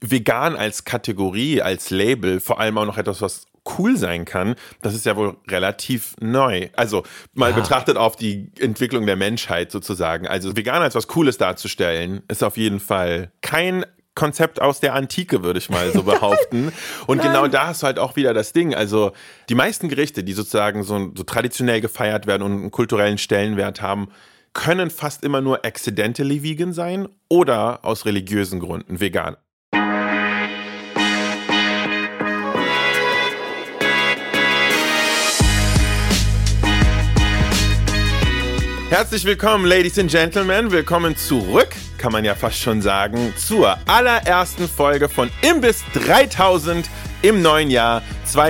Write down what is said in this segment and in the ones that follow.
vegan als Kategorie, als Label, vor allem auch noch etwas, was cool sein kann, das ist ja wohl relativ neu. Also mal betrachtet auf die Entwicklung der Menschheit sozusagen. Also vegan als was Cooles darzustellen, ist auf jeden Fall kein Konzept aus der Antike, würde ich mal so behaupten. Und genau da hast du halt auch wieder das Ding. Also die meisten Gerichte, die sozusagen so traditionell gefeiert werden und einen kulturellen Stellenwert haben, können fast immer nur accidentally vegan sein oder aus religiösen Gründen vegan. Herzlich willkommen, Ladies and Gentlemen. Willkommen zurück, kann man ja fast schon sagen, zur allerersten Folge von Imbiss 3000 im neuen Jahr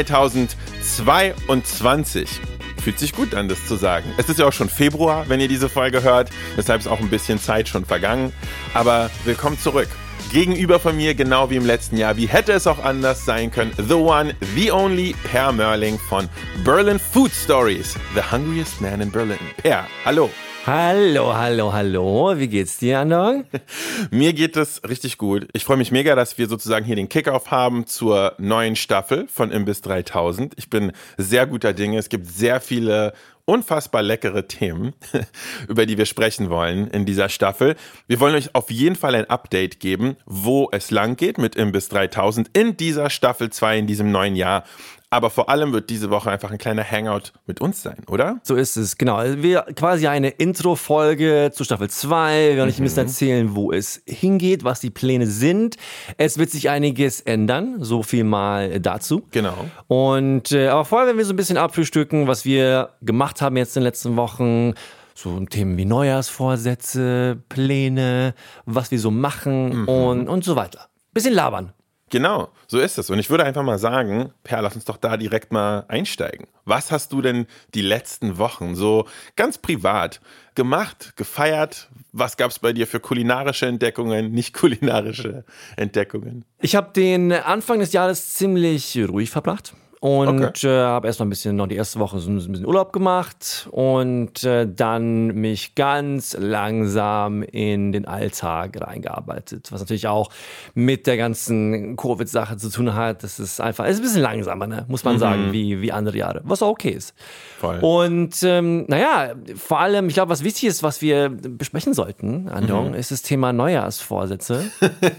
2022. Fühlt sich gut an, das zu sagen. Es ist ja auch schon Februar, wenn ihr diese Folge hört. Deshalb ist auch ein bisschen Zeit schon vergangen. Aber willkommen zurück. Gegenüber von mir, genau wie im letzten Jahr, wie hätte es auch anders sein können, the one, the only, Per Mörling von Berlin Food Stories, the hungriest man in Berlin. Per, hallo. Hallo. Wie geht's dir, Andong? Mir geht es richtig gut. Ich freue mich mega, dass wir sozusagen hier den Kickoff haben zur neuen Staffel von Imbiss 3000. Ich bin sehr guter Dinge. Es gibt sehr viele unfassbar leckere Themen, über die wir sprechen wollen in dieser Staffel. Wir wollen euch auf jeden Fall ein Update geben, wo es lang geht mit Imbiss 3000 in dieser Staffel 2 in diesem neuen Jahr. Aber vor allem wird diese Woche einfach ein kleiner Hangout mit uns sein, oder? So ist es, genau. Also wir quasi eine Intro-Folge zu Staffel 2. Wir werden euch ein bisschen erzählen, wo es hingeht, was die Pläne sind. Es wird sich einiges ändern, so viel mal dazu. Genau. Und aber vorher werden wir so ein bisschen abfrühstücken, was wir gemacht haben jetzt in den letzten Wochen. So Themen wie Neujahrsvorsätze, Pläne, was wir so machen und so weiter. Bisschen labern. Genau, so ist es. Und ich würde einfach mal sagen, Per, lass uns doch da direkt mal einsteigen. Was hast du denn die letzten Wochen so ganz privat gemacht, gefeiert? Was gab es bei dir für kulinarische Entdeckungen, nicht kulinarische Entdeckungen? Ich habe den Anfang des Jahres ziemlich ruhig verbracht. Und habe erstmal noch die erste Woche so ein bisschen Urlaub gemacht und dann mich ganz langsam in den Alltag reingearbeitet. Was natürlich auch mit der ganzen Covid-Sache zu tun hat. Das ist einfach, es ist ein bisschen langsamer, ne? Muss man sagen, wie andere Jahre. Was auch okay ist. Voll. Und vor allem, ich glaube, was wichtig ist, was wir besprechen sollten, Andong, ist das Thema Neujahrsvorsätze.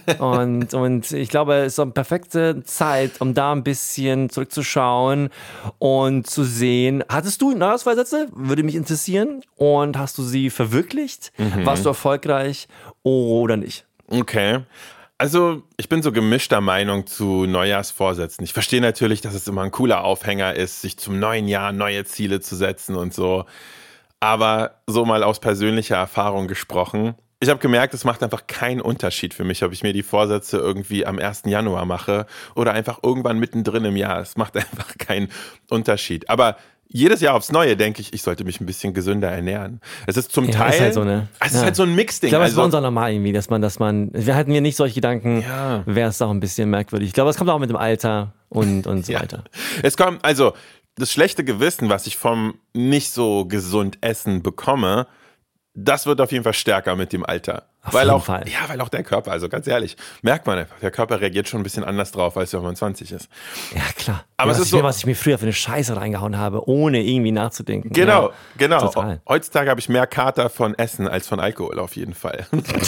und ich glaube, es ist so eine perfekte Zeit, um da ein bisschen zurückzuschauen und zu sehen, hattest du Neujahrsvorsätze? Würde mich interessieren. Und hast du sie verwirklicht? Warst du erfolgreich oder nicht? Okay. Also ich bin so gemischter Meinung zu Neujahrsvorsätzen. Ich verstehe natürlich, dass es immer ein cooler Aufhänger ist, sich zum neuen Jahr neue Ziele zu setzen und so. Aber so mal aus persönlicher Erfahrung gesprochen, ich habe gemerkt, es macht einfach keinen Unterschied für mich, ob ich mir die Vorsätze irgendwie am 1. Januar mache oder einfach irgendwann mittendrin im Jahr. Es macht einfach keinen Unterschied. Aber jedes Jahr aufs Neue denke ich sollte mich ein bisschen gesünder ernähren. Es ist zum Teil, ist halt so, ne? Es ist halt so ein Mixding. Ich glaube, es ist bei uns auch normal irgendwie, dass man, wir hatten ja nicht solche Gedanken, wäre es auch ein bisschen merkwürdig. Ich glaube, es kommt auch mit dem Alter und so weiter. Es kommt, also das schlechte Gewissen, was ich vom nicht so gesund Essen bekomme, das wird auf jeden Fall stärker mit dem Alter. Auf jeden Fall. Ja, weil auch der Körper, also ganz ehrlich, merkt man einfach, der Körper reagiert schon ein bisschen anders drauf, als wenn man 20 ist. Ja, klar. Aber es ist so, was ich mir früher für eine Scheiße reingehauen habe, ohne irgendwie nachzudenken. Genau. Total. Heutzutage habe ich mehr Kater von Essen als von Alkohol auf jeden Fall.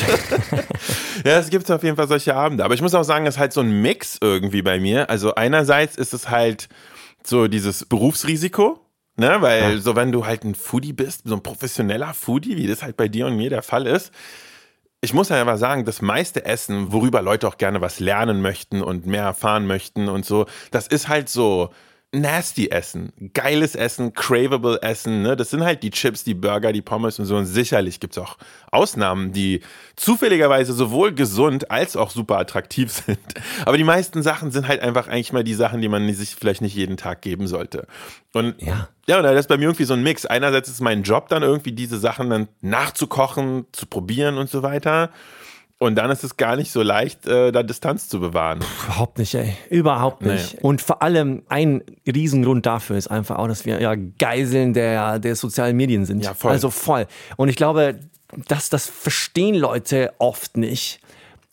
Ja, es gibt auf jeden Fall solche Abende. Aber ich muss auch sagen, es ist halt so ein Mix irgendwie bei mir. Also einerseits ist es halt so dieses Berufsrisiko, ne, weil so wenn du halt ein Foodie bist, so ein professioneller Foodie, wie das halt bei dir und mir der Fall ist, ich muss ja aber sagen, das meiste Essen, worüber Leute auch gerne was lernen möchten und mehr erfahren möchten und so, das ist halt so nasty Essen, geiles Essen, craveable Essen, ne? Das sind halt die Chips, die Burger, die Pommes und so. Und sicherlich gibt es auch Ausnahmen, die zufälligerweise sowohl gesund als auch super attraktiv sind. Aber die meisten Sachen sind halt einfach eigentlich mal die Sachen, die man sich vielleicht nicht jeden Tag geben sollte. Und und das ist bei mir irgendwie so ein Mix. Einerseits ist mein Job dann irgendwie, diese Sachen dann nachzukochen, zu probieren und so weiter. Und dann ist es gar nicht so leicht, da Distanz zu bewahren. Überhaupt nicht, ey. Überhaupt nicht. Nee. Und vor allem ein Riesengrund dafür ist einfach auch, dass wir Geiseln der sozialen Medien sind. Ja, voll. Also voll. Und ich glaube, das verstehen Leute oft nicht.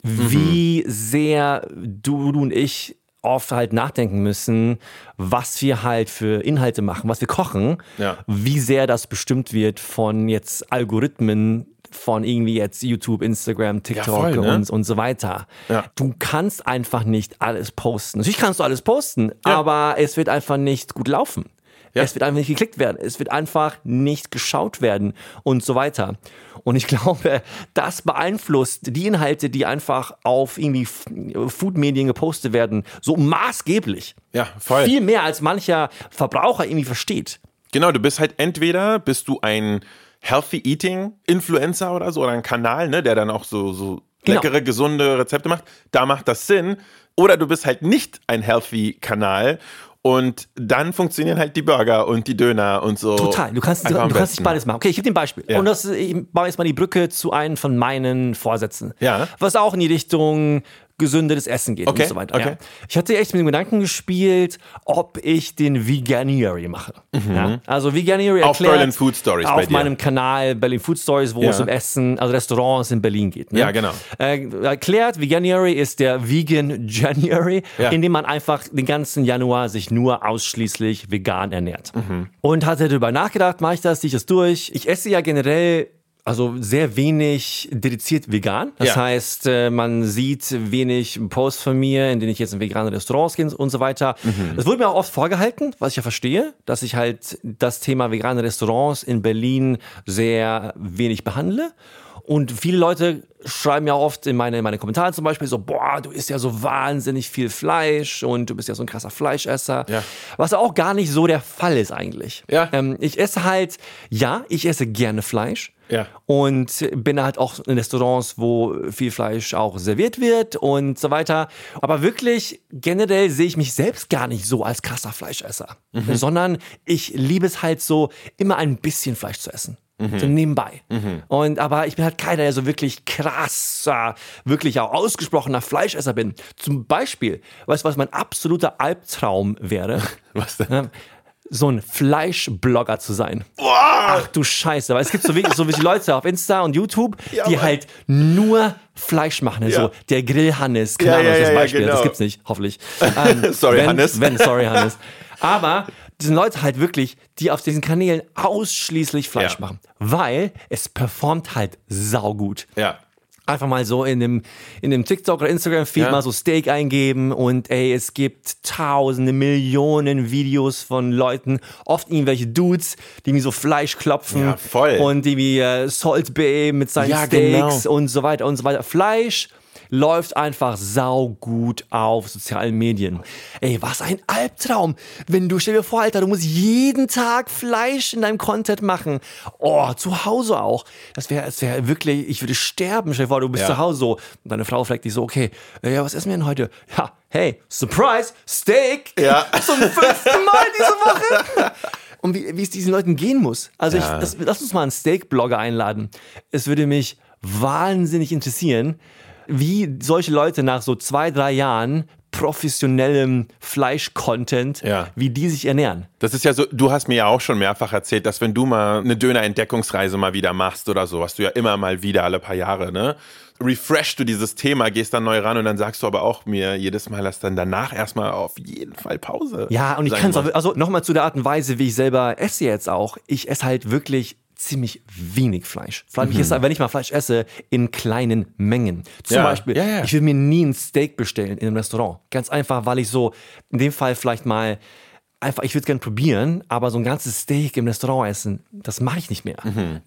wie sehr du und ich oft halt nachdenken müssen, was wir halt für Inhalte machen, was wir kochen, wie sehr das bestimmt wird von jetzt Algorithmen, von irgendwie jetzt YouTube, Instagram, TikTok und so weiter. Ja. Du kannst einfach nicht alles posten. Natürlich kannst du alles posten, aber es wird einfach nicht gut laufen. Ja. Es wird einfach nicht geklickt werden. Es wird einfach nicht geschaut werden und so weiter. Und ich glaube, das beeinflusst die Inhalte, die einfach auf irgendwie Food-Medien gepostet werden, so maßgeblich. Ja, voll. Viel mehr als mancher Verbraucher irgendwie versteht. Genau, du bist halt entweder bist du ein Healthy Eating Influencer oder so, oder ein Kanal, ne, der dann auch so leckere, gesunde Rezepte macht. Da macht das Sinn. Oder du bist halt nicht ein Healthy Kanal. Und dann funktionieren halt die Burger und die Döner und so. Total, du kannst nicht beides machen. Okay, ich gebe dir ein Beispiel. Ja. Und ich baue jetzt mal die Brücke zu einem von meinen Vorsätzen. Ja. Was auch in die Richtung gesünderes Essen geht und so weiter. Okay. Ja. Ich hatte echt mit dem Gedanken gespielt, ob ich den Veganuary mache. Ja? Also Veganuary auf Berlin Food Stories auf meinem Kanal Berlin Food Stories, wo es um Essen, also Restaurants in Berlin geht. Ne? Ja, genau. Erklärt, Veganuary ist der Vegan January, in dem man einfach den ganzen Januar sich nur ausschließlich vegan ernährt. Und hatte darüber nachgedacht, mache ich das, ziehe ich das durch. Ich esse ja generell sehr wenig dediziert vegan. Das heißt, man sieht wenig Posts von mir, in denen ich jetzt in vegane Restaurants gehe und so weiter. Das wurde mir auch oft vorgehalten, was ich ja verstehe, dass ich halt das Thema vegane Restaurants in Berlin sehr wenig behandle. Und viele Leute schreiben ja oft in meine Kommentare zum Beispiel so, boah, du isst ja so wahnsinnig viel Fleisch und du bist ja so ein krasser Fleischesser. Ja. Was auch gar nicht so der Fall ist eigentlich. Ja. Ich esse gerne Fleisch. Ja. Und bin halt auch in Restaurants, wo viel Fleisch auch serviert wird und so weiter. Aber wirklich generell sehe ich mich selbst gar nicht so als krasser Fleischesser. Sondern ich liebe es halt so, immer ein bisschen Fleisch zu essen. So nebenbei. Aber ich bin halt keiner, der so wirklich krasser, wirklich auch ausgesprochener Fleischesser bin. Zum Beispiel, weißt du, was mein absoluter Albtraum wäre? Was denn? So ein Fleischblogger zu sein. Wow. Ach du Scheiße, weil es gibt so wie Leute auf Insta und YouTube, die halt nur Fleisch machen. Ja. So der Grill-Hannes, keine Ahnung, das Beispiel. Genau. Das gibt's nicht, hoffentlich. Sorry, Hannes. Sorry, Hannes. Aber die sind Leute halt wirklich, die auf diesen Kanälen ausschließlich Fleisch machen. Weil es performt halt saugut. Ja. Einfach mal so in dem TikTok oder Instagram-Feed mal so Steak eingeben und es gibt tausende, Millionen Videos von Leuten, oft irgendwelche Dudes, die mir so Fleisch klopfen und die wie Salt Bae mit seinen Steaks und so weiter und so weiter. Fleisch läuft einfach saugut auf sozialen Medien. Ey, was ein Albtraum. Stell dir vor, Alter, du musst jeden Tag Fleisch in deinem Content machen. Oh, zu Hause auch. Das wäre wirklich, ich würde sterben. Stell dir vor, du bist zu Hause so. Und deine Frau fragt dich so, okay, was essen wir denn heute? Ja, hey, Surprise, Steak. Ja. Zum 5. Mal diese Woche. Und wie es diesen Leuten gehen muss. Also lass uns mal einen Steak-Blogger einladen. Es würde mich wahnsinnig interessieren, wie solche Leute nach so 2-3 Jahren professionellem Fleisch-Content, wie die sich ernähren. Das ist ja so, du hast mir ja auch schon mehrfach erzählt, dass wenn du mal eine Döner-Entdeckungsreise mal wieder machst oder so, was du ja immer mal wieder alle paar Jahre, ne? Refreshst du dieses Thema, gehst dann neu ran und dann sagst du aber auch mir jedes Mal, dass dann danach erstmal auf jeden Fall Pause. Ja, und ich kann es auch, also nochmal zu der Art und Weise, wie ich selber esse jetzt auch. Ich esse halt wirklich ziemlich wenig Fleisch. Vor allem, wenn ich mal Fleisch esse, in kleinen Mengen. Zum Beispiel, ich will mir nie ein Steak bestellen in einem Restaurant. Ganz einfach, weil ich so, in dem Fall vielleicht mal einfach, ich würde es gerne probieren, aber so ein ganzes Steak im Restaurant essen, das mache ich nicht mehr.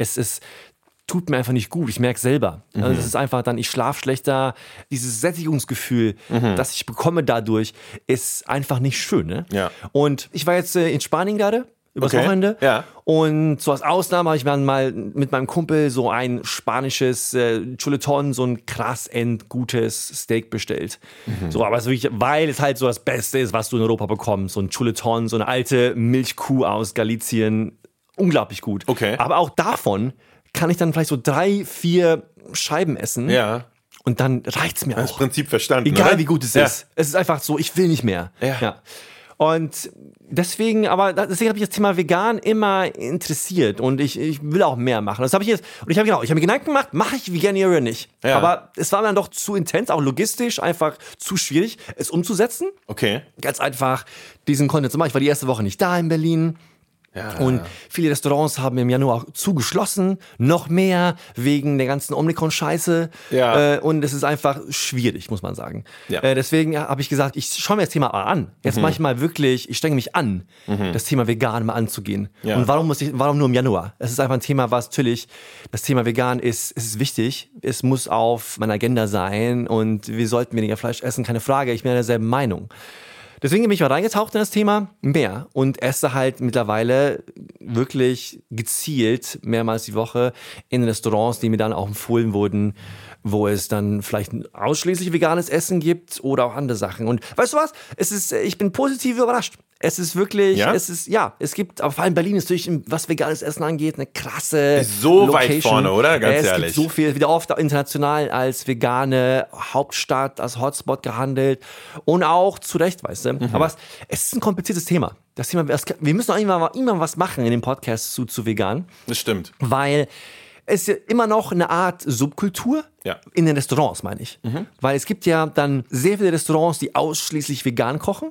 Tut mir einfach nicht gut. Ich merke es selber. Also es ist einfach dann, ich schlafe schlechter. Dieses Sättigungsgefühl, das ich bekomme dadurch, ist einfach nicht schön. Ne? Ja. Und ich war jetzt in Spanien gerade, übers Wochenende. Ja. Und so als Ausnahme habe ich mir dann mal mit meinem Kumpel so ein spanisches Chuletón, so ein krass endgutes Steak bestellt. So, aber es wirklich, weil es halt so das Beste ist, was du in Europa bekommst. So ein Chuletón, so eine alte Milchkuh aus Galicien. Unglaublich gut. Okay. Aber auch davon kann ich dann vielleicht so 3-4 Scheiben essen. Ja. Und dann reicht's mir auch. Das Prinzip verstanden. Egal wie gut es ist. Es ist einfach so, ich will nicht mehr. Ja. Und deswegen habe ich das Thema vegan immer interessiert und ich will auch mehr machen. Das habe ich jetzt, und ich habe mir Gedanken gemacht, mache ich Veganeer oder nicht? Ja. Aber es war mir dann doch zu intens, auch logistisch einfach zu schwierig, es umzusetzen. Okay. Ganz einfach diesen Content zu machen. Ich war die erste Woche nicht da in Berlin. Ja. Und viele Restaurants haben im Januar auch zugeschlossen, noch mehr wegen der ganzen Omikron-Scheiße. Ja. Und es ist einfach schwierig, muss man sagen. Ja. Deswegen habe ich gesagt, ich schaue mir das Thema mal an. Jetzt mache ich mal wirklich, ich strenge mich an, das Thema vegan mal anzugehen. Ja. Und warum nur im Januar? Es ist einfach ein Thema, was natürlich, das Thema vegan ist wichtig. Es muss auf meiner Agenda sein und wir sollten weniger Fleisch essen, keine Frage. Ich bin ja derselben Meinung. Deswegen bin ich mal reingetaucht in das Thema mehr und esse halt mittlerweile wirklich gezielt mehrmals die Woche in Restaurants, die mir dann auch empfohlen wurden, wo es dann vielleicht ausschließlich veganes Essen gibt oder auch andere Sachen. Und weißt du was? Ich bin positiv überrascht. Es ist wirklich, es gibt, aber vor allem Berlin ist natürlich, was veganes Essen angeht, eine krasse Ist so Location. weit vorne, oder? Ganz ehrlich. Es gibt so viel, wieder oft international als vegane Hauptstadt, als Hotspot gehandelt und auch zu Recht, weißt du. Aber es ist ein kompliziertes Thema. Das Thema, wir müssen auch irgendwann was machen in dem Podcast zu vegan. Das stimmt. Weil es ja immer noch eine Art Subkultur in den Restaurants, meine ich. Weil es gibt ja dann sehr viele Restaurants, die ausschließlich vegan kochen.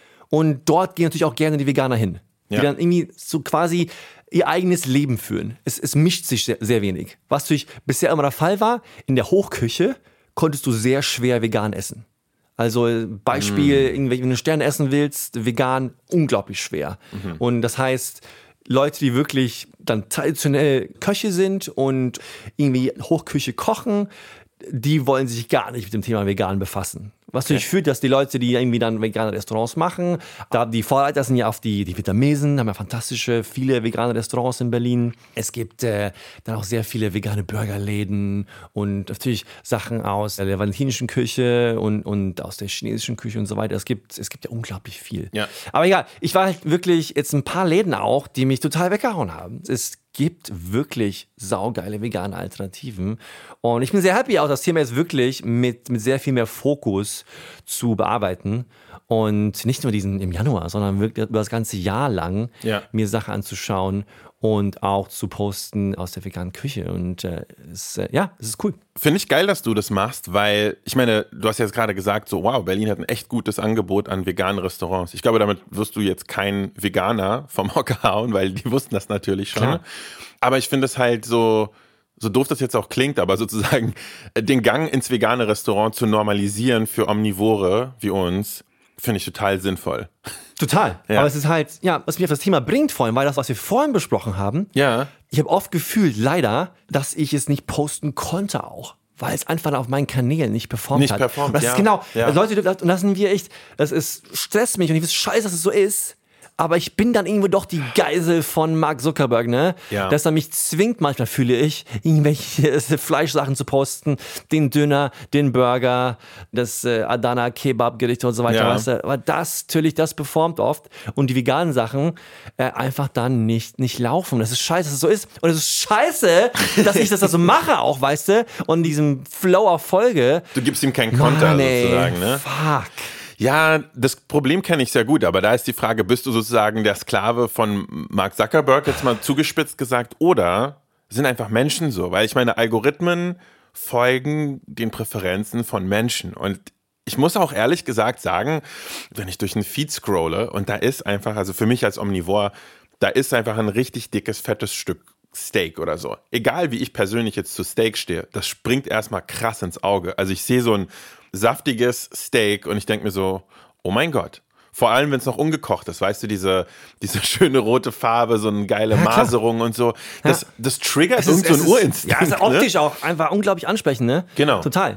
Und dort gehen natürlich auch gerne die Veganer hin. Die dann irgendwie so quasi ihr eigenes Leben führen. Es mischt sich sehr, sehr wenig. Was natürlich bisher immer der Fall war, in der Hochküche konntest du sehr schwer vegan essen. Also Beispiel, wenn du Sterne essen willst, vegan, unglaublich schwer. Und das heißt, Leute, die wirklich dann traditionell Köche sind und irgendwie Hochküche kochen, die wollen sich gar nicht mit dem Thema vegan befassen. Was natürlich führt, dass die Leute, die irgendwie dann vegane Restaurants machen, da die Vorreiter sind ja auf die Vietnamesen, haben ja viele vegane Restaurants in Berlin. Es gibt dann auch sehr viele vegane Burgerläden und natürlich Sachen aus der valentinischen Küche und aus der chinesischen Küche und so weiter. Es gibt ja unglaublich viel. Ja. Aber egal, ich war halt wirklich jetzt ein paar Läden auch, die mich total weggehauen haben. Es gibt wirklich saugeile vegane Alternativen. Und ich bin sehr happy, auch das Thema jetzt wirklich mit sehr viel mehr Fokus zu bearbeiten. Und nicht nur diesen im Januar, sondern wirklich über das ganze Jahr lang mir Sachen anzuschauen und auch zu posten aus der veganen Küche. Und es ist cool. Finde ich geil, dass du das machst, weil, ich meine, du hast jetzt gerade gesagt, so wow, Berlin hat ein echt gutes Angebot an veganen Restaurants. Ich glaube, damit wirst du jetzt keinen Veganer vom Hocker hauen, weil die wussten das natürlich schon. Klar. Aber ich finde es halt so doof das jetzt auch klingt, aber sozusagen den Gang ins vegane Restaurant zu normalisieren für Omnivore wie uns, finde ich total sinnvoll. Total. Ja. Aber es ist halt, was mich auf das Thema bringt vorhin, weil das, was wir vorhin besprochen haben, ich habe oft gefühlt, leider, dass ich es nicht posten konnte auch. Weil es einfach auf meinen Kanälen nicht performt hat. Und das ist genau, Leute, und das sind wir echt, stresst mich und ich weiß scheiße, dass es so ist. Aber ich bin dann irgendwo doch die Geisel von Mark Zuckerberg, ne? Ja. Dass er mich zwingt, manchmal fühle ich, irgendwelche Fleischsachen zu posten, den Döner, den Burger, das Adana Kebab Gericht und so weiter. Weißt du? Aber das performt oft und die veganen Sachen einfach dann nicht laufen. Das ist scheiße, dass es so ist. Und es ist scheiße, dass ich das so mache auch, weißt du? Und diesem Flow auf Folge. Du gibst ihm keinen Konter sozusagen, ne? Fuck. Ja, das Problem kenne ich sehr gut, aber da ist die Frage, bist du sozusagen der Sklave von Mark Zuckerberg, jetzt mal zugespitzt gesagt, oder sind einfach Menschen so? Weil ich meine, Algorithmen folgen den Präferenzen von Menschen und ich muss auch ehrlich gesagt sagen, wenn ich durch einen Feed scrolle und da ist einfach, also für mich als Omnivore, da ist einfach ein richtig dickes, fettes Stück Steak oder so. Egal wie ich persönlich jetzt zu Steak stehe, das springt erstmal krass ins Auge. Also ich sehe so ein saftiges Steak und ich denke mir so, oh mein Gott. Vor allem, wenn es noch ungekocht ist, weißt du, diese schöne rote Farbe, so eine geile Maserung und so. Das triggert irgend so ein Urinstinkt. Ja, ist optisch auch einfach unglaublich ansprechend, ne? Genau. Total.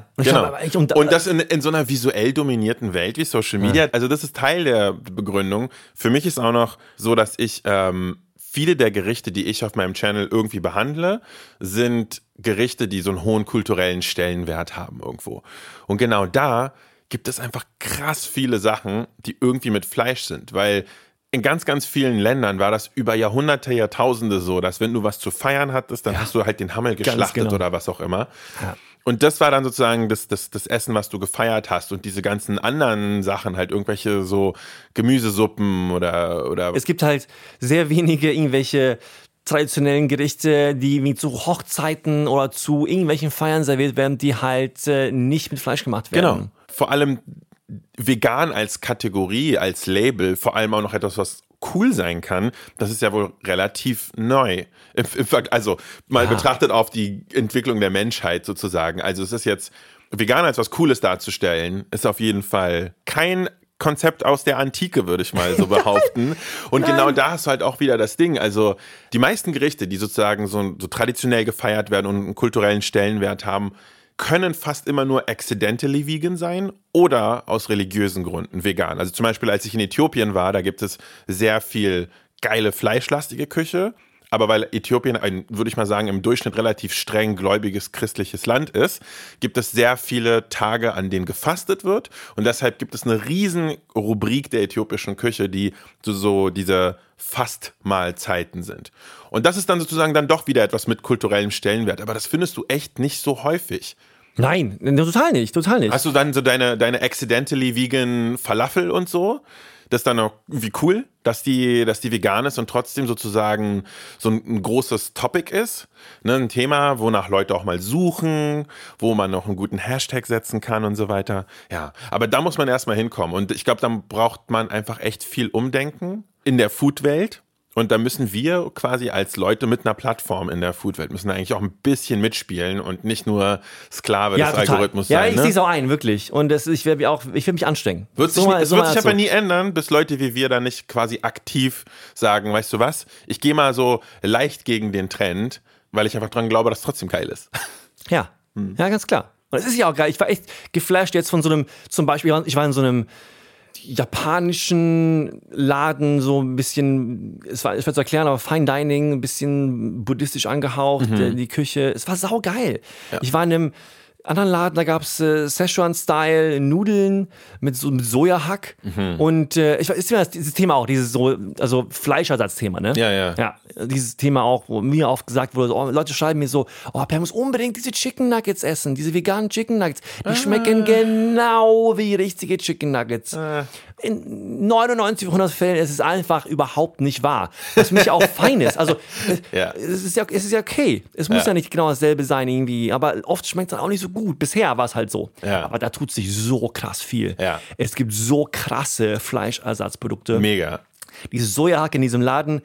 Und das in so einer visuell dominierten Welt wie Social Media, also das ist Teil der Begründung. Für mich ist auch noch so, dass ich viele der Gerichte, die ich auf meinem Channel irgendwie behandle, sind Gerichte, die so einen hohen kulturellen Stellenwert haben irgendwo. Und genau da gibt es einfach krass viele Sachen, die irgendwie mit Fleisch sind, weil in ganz, ganz vielen Ländern war das über Jahrhunderte, Jahrtausende so, dass wenn du was zu feiern hattest, dann hast du halt den Hammel geschlachtet oder was auch immer. Ja. Und das war dann sozusagen das Essen, was du gefeiert hast. Und diese ganzen anderen Sachen, halt irgendwelche so Gemüsesuppen oder Es gibt halt sehr wenige irgendwelche traditionellen Gerichte, die wie zu Hochzeiten oder zu irgendwelchen Feiern serviert werden, die halt nicht mit Fleisch gemacht werden. Genau. Vor allem vegan als Kategorie, als Label, vor allem auch noch etwas, was cool sein kann, das ist ja wohl relativ neu. Also mal betrachtet auf die Entwicklung der Menschheit sozusagen. Also es ist jetzt, vegan als was Cooles darzustellen, ist auf jeden Fall kein Konzept aus der Antike, würde ich mal so behaupten. Und genau da hast du halt auch wieder das Ding. Also die meisten Gerichte, die sozusagen so traditionell gefeiert werden und einen kulturellen Stellenwert haben, können fast immer nur accidentally vegan sein oder aus religiösen Gründen vegan. Also zum Beispiel, als ich in Äthiopien war, da gibt es sehr viel geile fleischlastige Küche. Aber weil Äthiopien ein, würde ich mal sagen, im Durchschnitt relativ streng gläubiges christliches Land ist, gibt es sehr viele Tage, an denen gefastet wird. Und deshalb gibt es eine riesen Rubrik der äthiopischen Küche, die so diese Fastmahlzeiten sind. Und das ist dann sozusagen dann doch wieder etwas mit kulturellem Stellenwert. Aber das findest du echt nicht so häufig. Nein, total nicht, total nicht. Hast du dann so deine accidentally vegan Falafel und so? Das ist dann auch wie cool, dass die vegan ist und trotzdem sozusagen so ein großes Topic ist. Ne, ein Thema, wonach Leute auch mal suchen, wo man noch einen guten Hashtag setzen kann und so weiter. Ja, aber da muss man erstmal hinkommen. Und ich glaube, dann braucht man einfach echt viel Umdenken in der Food-Welt. Und da müssen wir quasi als Leute mit einer Plattform in der Foodwelt müssen eigentlich auch ein bisschen mitspielen und nicht nur Sklave des Algorithmus sein. Ja, ich sehe es auch ein, wirklich. Und ich will mich anstrengen. Wird sich aber nie ändern, bis Leute wie wir dann nicht quasi aktiv sagen, weißt du was, ich gehe mal so leicht gegen den Trend, weil ich einfach dran glaube, dass es trotzdem geil ist. Ja, ja, ganz klar. Und es ist ja auch geil. Ich war echt geflasht jetzt von so einem, zum Beispiel, ich war in so einem japanischen Laden, so ein bisschen, es war schwer zu erklären, aber Fine Dining, ein bisschen buddhistisch angehaucht, die Küche, es war saugeil. Ja. Ich war in einem anderen Laden, da gab es Szechuan-Style Nudeln mit Sojahack und ist mir dieses Thema auch, also Fleischersatzthema, ne? Ja, dieses Thema auch, wo mir oft gesagt wurde, Leute schreiben mir so, Per muss unbedingt diese Chicken Nuggets essen, diese veganen Chicken Nuggets, die schmecken genau wie richtige Chicken Nuggets. In 99% Fällen ist es einfach überhaupt nicht wahr. Was für mich auch fein ist. Also, es ist ja okay. Es muss ja nicht genau dasselbe sein irgendwie, aber oft schmeckt es dann auch nicht so gut. Bisher war es halt so. Ja. Aber da tut sich so krass viel. Ja. Es gibt so krasse Fleischersatzprodukte. Mega. Diese Sojahack in diesem Laden,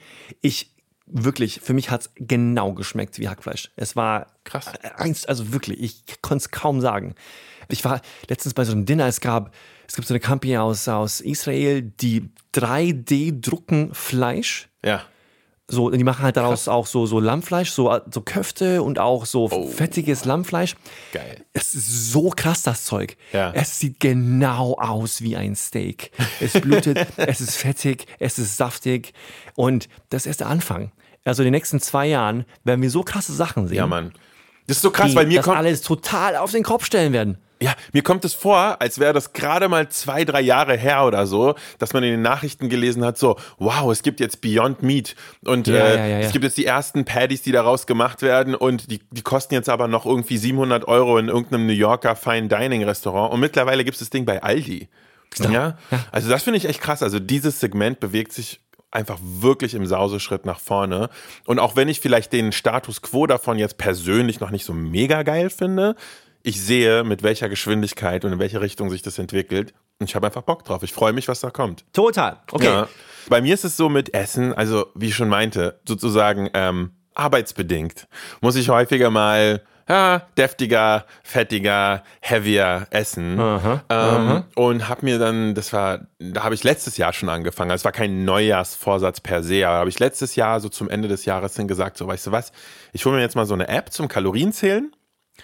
für mich hat es genau geschmeckt wie Hackfleisch. Es war krass. Also wirklich, ich konnte es kaum sagen. Ich war letztens bei so einem Dinner, es gibt so eine Company aus Israel, die 3D-drucken Fleisch. Ja. So, die machen halt daraus auch so Lammfleisch, so Köfte und auch so fettiges Lammfleisch. Geil. Es ist so krass, das Zeug. Ja. Es sieht genau aus wie ein Steak. Es blutet, es ist fettig, es ist saftig. Und das ist erst der Anfang. Also in den nächsten 2 Jahren werden wir so krasse Sachen sehen. Ja, Mann. Das ist so krass, weil mir das alles total auf den Kopf stellen werden. Ja, mir kommt es vor, als wäre das gerade mal 2, 3 Jahre her oder so, dass man in den Nachrichten gelesen hat, so, wow, es gibt jetzt Beyond Meat und es gibt jetzt die ersten Patties, die daraus gemacht werden und die kosten jetzt aber noch irgendwie 700 € in irgendeinem New Yorker Fine Dining Restaurant und mittlerweile gibt es das Ding bei Aldi. Ja? Also das finde ich echt krass. Also dieses Segment bewegt sich einfach wirklich im Sauseschritt nach vorne. Und auch wenn ich vielleicht den Status Quo davon jetzt persönlich noch nicht so mega geil finde, ich sehe, mit welcher Geschwindigkeit und in welche Richtung sich das entwickelt. Und ich habe einfach Bock drauf. Ich freue mich, was da kommt. Total. Okay. Ja. Bei mir ist es so mit Essen, also wie ich schon meinte, sozusagen arbeitsbedingt. Muss ich häufiger mal deftiger, fettiger, heavier essen. Und habe mir dann, da habe ich letztes Jahr schon angefangen. Also es war kein Neujahrsvorsatz per se, aber habe ich letztes Jahr so zum Ende des Jahres dann gesagt, so weißt du was, ich hole mir jetzt mal so eine App zum Kalorienzählen.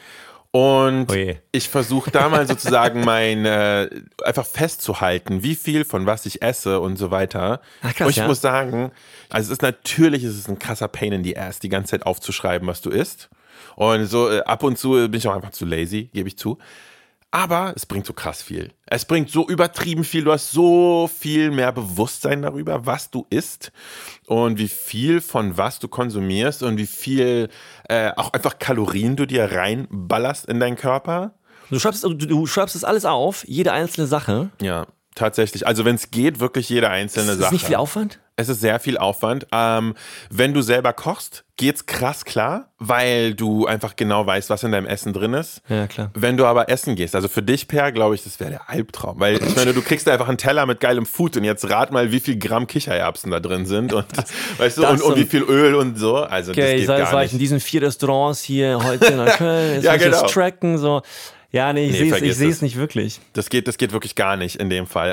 Und ich versuche da mal sozusagen einfach festzuhalten, wie viel von was ich esse und so weiter. Ach, krass, und ich muss sagen, also es ist ein krasser Pain in the Ass, die ganze Zeit aufzuschreiben, was du isst. Und so ab und zu bin ich auch einfach zu lazy, gebe ich zu. Aber es bringt so krass viel. Es bringt so übertrieben viel. Du hast so viel mehr Bewusstsein darüber, was du isst und wie viel von was du konsumierst und wie viel auch einfach Kalorien du dir reinballerst in deinen Körper. Du schreibst das alles auf, jede einzelne Sache. Ja, tatsächlich. Also wenn es geht, wirklich jede einzelne Sache. Ist nicht viel Aufwand? Es ist sehr viel Aufwand. Wenn du selber kochst, geht's krass klar, weil du einfach genau weißt, was in deinem Essen drin ist. Ja, klar. Wenn du aber essen gehst, also für dich, Per, glaube ich, das wäre der Albtraum. Weil ich meine, du kriegst einfach einen Teller mit geilem Food und jetzt rat mal, wie viel Gramm Kichererbsen da drin sind und, weißt du, und wie viel Öl und so. Also okay, das war ich in diesen 4 Restaurants hier heute in Köln. Jetzt ja, muss ich genau. das tracken, so. Ja, nee, ich sehe es nicht wirklich. Das geht wirklich gar nicht in dem Fall.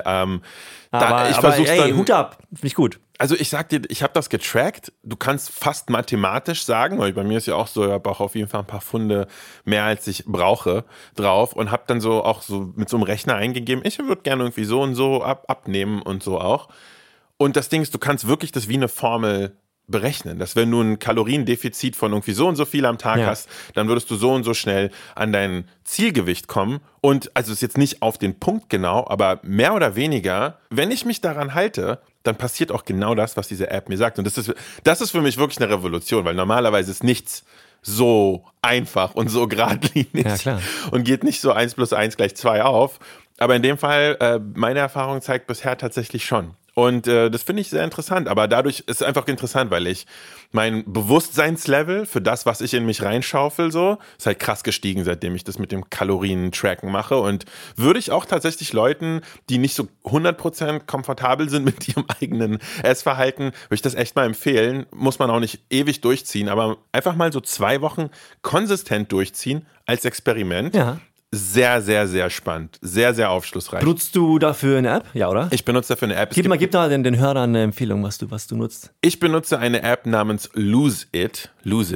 Aber Hut ab, finde ich gut. Also ich sag dir, ich habe das getrackt. Du kannst fast mathematisch sagen, weil bei mir ist ja auch so, ich habe auch auf jeden Fall ein paar Pfunde mehr, als ich brauche, drauf und habe dann so auch so mit so einem Rechner eingegeben, ich würde gerne irgendwie so und so abnehmen und so auch. Und das Ding ist, du kannst wirklich das wie eine Formel berechnen, dass wenn du ein Kaloriendefizit von irgendwie so und so viel am Tag hast, dann würdest du so und so schnell an dein Zielgewicht kommen und also ist jetzt nicht auf den Punkt genau, aber mehr oder weniger, wenn ich mich daran halte, dann passiert auch genau das, was diese App mir sagt und das ist für mich wirklich eine Revolution, weil normalerweise ist nichts so einfach und so geradlinig und geht nicht so 1 + 1 = 2 auf, aber in dem Fall, meine Erfahrung zeigt bisher tatsächlich schon. Und das finde ich sehr interessant, aber dadurch ist es einfach interessant, weil ich mein Bewusstseinslevel für das, was ich in mich reinschaufel, so, ist halt krass gestiegen, seitdem ich das mit dem Kalorien-Tracken mache und würde ich auch tatsächlich Leuten, die nicht so 100% komfortabel sind mit ihrem eigenen Essverhalten, würde ich das echt mal empfehlen, muss man auch nicht ewig durchziehen, aber einfach mal so 2 Wochen konsistent durchziehen als Experiment. Ja. Sehr, sehr, sehr spannend. Sehr, sehr aufschlussreich. Benutzt du dafür eine App? Ja, oder? Ich benutze dafür eine App. Gib mal den Hörern eine Empfehlung, was du nutzt. Ich benutze eine App namens Lose It.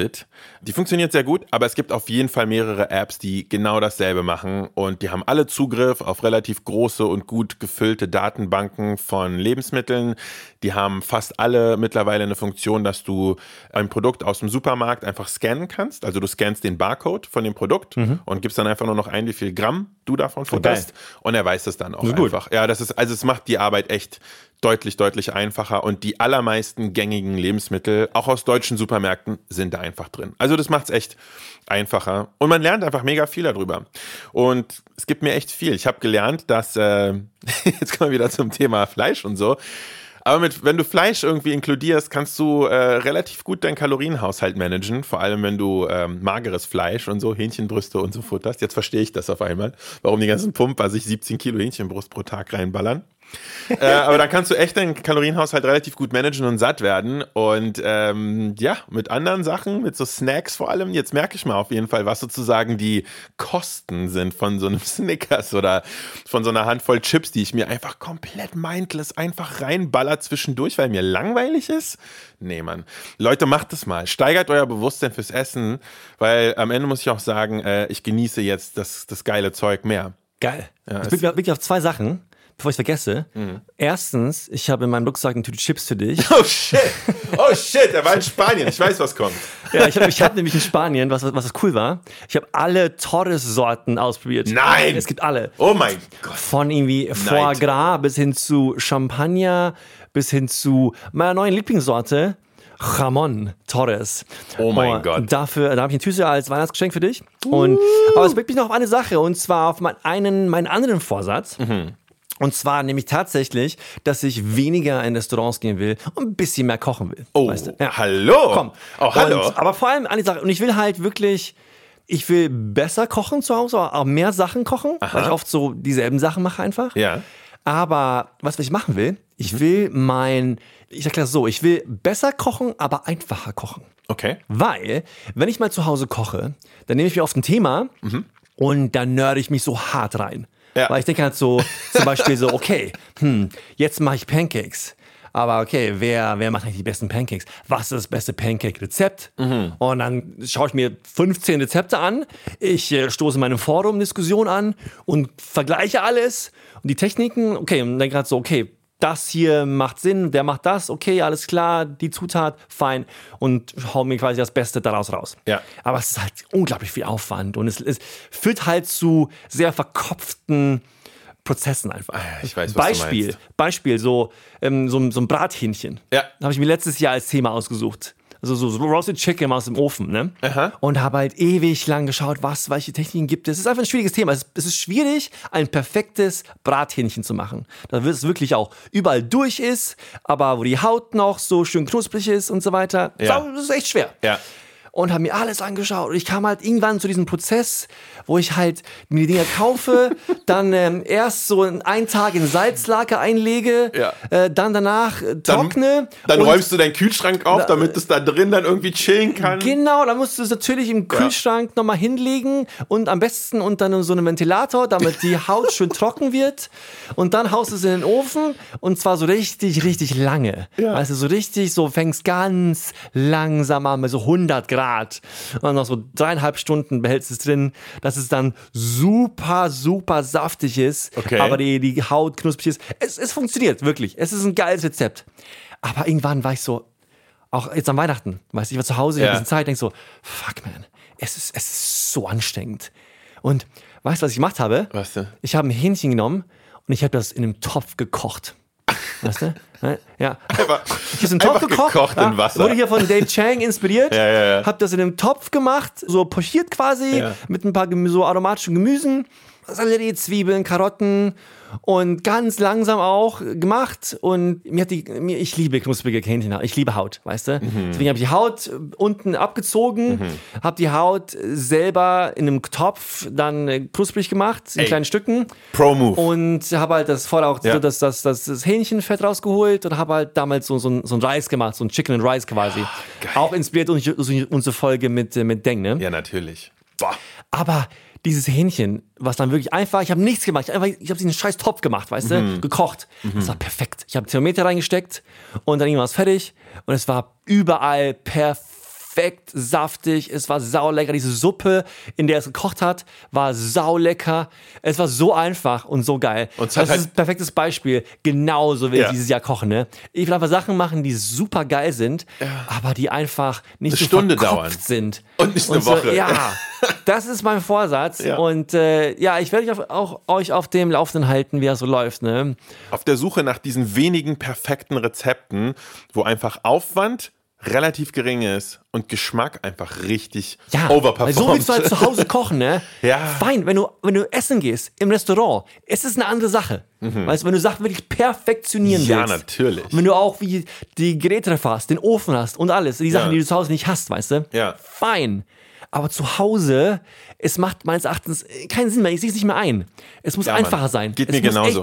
Die funktioniert sehr gut, aber es gibt auf jeden Fall mehrere Apps, die genau dasselbe machen und die haben alle Zugriff auf relativ große und gut gefüllte Datenbanken von Lebensmitteln. Die haben fast alle mittlerweile eine Funktion, dass du ein Produkt aus dem Supermarkt einfach scannen kannst. Also du scannst den Barcode von dem Produkt und gibst dann einfach nur noch ein, wie viel Gramm du davon futterst und er weiß es dann auch einfach. Ja, es macht die Arbeit echt deutlich, deutlich einfacher und die allermeisten gängigen Lebensmittel, auch aus deutschen Supermärkten, sind da einfach drin. Also das macht es echt einfacher und man lernt einfach mega viel darüber und es gibt mir echt viel. Ich habe gelernt, dass, jetzt kommen wir wieder zum Thema Fleisch und so, aber wenn du Fleisch irgendwie inkludierst, kannst du relativ gut deinen Kalorienhaushalt managen, vor allem wenn du mageres Fleisch und so, Hähnchenbrüste und so futterst. Jetzt verstehe ich das auf einmal, warum die ganzen Pumper sich 17 Kilo Hähnchenbrust pro Tag reinballern. Aber dann kannst du echt deinen Kalorienhaushalt relativ gut managen und satt werden und mit anderen Sachen, mit so Snacks vor allem, jetzt merke ich mal auf jeden Fall, was sozusagen die Kosten sind von so einem Snickers oder von so einer Handvoll Chips, die ich mir einfach komplett mindless einfach reinballer zwischendurch, weil mir langweilig ist. Nee, Mann. Leute, macht es mal. Steigert euer Bewusstsein fürs Essen, weil am Ende muss ich auch sagen, ich genieße jetzt das geile Zeug mehr. Geil. Ja, ich bin wirklich auf 2 Sachen. Bevor ich vergesse, erstens, ich habe in meinem Rucksack eine Tüte Chips für dich. Oh shit, er war in Spanien, ich weiß, was kommt. Ja, ich hab nämlich in Spanien, was cool war, ich habe alle Torres-Sorten ausprobiert. Nein! Es gibt alle. Oh mein Gott. Von irgendwie Foie Gras bis hin zu Champagner, bis hin zu meiner neuen Lieblingssorte, Jamón Torres. Oh mein Gott. Da habe ich eine Tüte als Weihnachtsgeschenk für dich. Aber es bringt mich noch auf eine Sache, und zwar auf meinen anderen Vorsatz. Und zwar nämlich tatsächlich, dass ich weniger in Restaurants gehen will und ein bisschen mehr kochen will. Oh, weißt du? Ja. Hallo. Komm. Oh, hallo. Aber vor allem eine Sache, und ich will halt wirklich, ich will besser kochen zu Hause, auch mehr Sachen kochen, weil ich oft so dieselben Sachen mache einfach. Ja. Aber was ich machen will, ich will ich erkläre es so, ich will besser kochen, aber einfacher kochen. Okay. Weil, wenn ich mal zu Hause koche, dann nehme ich mir oft ein Thema und dann nörde ich mich so hart rein. Ja. Weil ich denke halt so, zum Beispiel so, okay, jetzt mache ich Pancakes. Aber okay, wer macht eigentlich die besten Pancakes? Was ist das beste Pancake-Rezept? Und dann schaue ich mir 15 Rezepte an. Ich stoße meine Forum-Diskussion an und vergleiche alles und die Techniken. Okay, und dann gerade so, okay, das hier macht Sinn, der macht das, okay, alles klar, die Zutat, fein. Und hau mir quasi das Beste daraus raus. Ja. Aber es ist halt unglaublich viel Aufwand und es führt halt zu sehr verkopften Prozessen einfach. Ich weiß, was du meinst. Beispiel, so ein Brathähnchen. Ja. Habe ich mir letztes Jahr als Thema ausgesucht. Also so Roasted Chicken aus dem Ofen, ne? Aha. Und habe halt ewig lang geschaut, welche Techniken gibt es. Es ist einfach ein schwieriges Thema. Es ist schwierig, ein perfektes Brathähnchen zu machen. Da es wirklich auch überall durch ist, aber wo die Haut noch so schön knusprig ist und so weiter. Ja. Das ist echt schwer. Ja. Und habe mir alles angeschaut. Und ich kam halt irgendwann zu diesem Prozess, wo ich halt mir die Dinger kaufe, dann erst so einen Tag in Salzlake einlege, dann danach trockne. Dann räumst du deinen Kühlschrank auf, damit es da drin dann irgendwie chillen kann. Genau, dann musst du es natürlich im Kühlschrank nochmal hinlegen und am besten unter so einem Ventilator, damit die Haut schön trocken wird. Und dann haust du es in den Ofen und zwar so richtig, richtig lange. Ja. Also so richtig, so fängst ganz langsam an mit so 100 Grad. Und noch so 3,5 Stunden behältst du es drin, dass es dann super, super saftig ist, aber die Haut knusprig ist. Es funktioniert, wirklich. Es ist ein geiles Rezept. Aber irgendwann war ich so, auch jetzt an Weihnachten, weißt du, ich war zu Hause, ich hatte ein bisschen Zeit, denk so, fuck man, es ist so anstrengend. Und weißt du, was ich gemacht habe? Was denn? Ich habe ein Hähnchen genommen und ich habe das in einem Topf gekocht. Weißt du? Ja. Ich habe es in den Topf gekocht in Wasser. Wurde hier von Dave Chang inspiriert. Ja. Hab das in einem Topf gemacht, so pochiert quasi, mit ein paar so aromatischen Gemüsen. Sellerie, Zwiebeln, Karotten und ganz langsam auch gemacht. Und ich liebe knusprige Hähnchen. Ich liebe Haut, weißt du? Deswegen habe ich die Haut unten abgezogen, habe die Haut selber in einem Topf dann knusprig gemacht, in kleinen Stücken. Pro-Move. Und habe halt das das Hähnchenfett rausgeholt und habe halt damals so ein Reis gemacht, so ein Chicken and Rice quasi. Auch inspiriert durch unsere Folge mit Deng, ne? Ja, natürlich. Boah. Aber dieses Hähnchen, was dann wirklich einfach, ich habe nichts gemacht, ich habe diesen scheiß Topf gemacht, weißt du, gekocht. Das war perfekt. Ich habe Thermometer reingesteckt und dann irgendwann war es fertig und es war überall perfekt saftig, es war saulecker. Diese Suppe, in der es gekocht hat, war saulecker. Es war so einfach und so geil. Und das ist ein perfektes Beispiel, genauso will ich dieses Jahr kochen. Ne? Ich will einfach Sachen machen, die super geil sind, aber die einfach nicht so Stunde verkopft dauern. sind. Und nicht eine Woche. Ja, das ist mein Vorsatz. Und ich werde euch auf dem Laufenden halten, wie er so läuft. Ne? Auf der Suche nach diesen wenigen perfekten Rezepten, wo einfach Aufwand relativ gering ist und Geschmack einfach richtig overperformt. Weil so willst du halt zu Hause kochen, ne? Ja. Fein, wenn du essen gehst im Restaurant, es ist eine andere Sache. Weißt du, wenn du Sachen wirklich perfektionieren willst. Ja, natürlich. Und wenn du auch wie die Geräte hast, den Ofen hast und alles, die Sachen, die du zu Hause nicht hast, weißt du? Ja. Fein. Aber zu Hause, es macht meines Erachtens keinen Sinn mehr. Ich sehe es nicht mehr ein. Es muss einfacher sein. Geht mir genauso.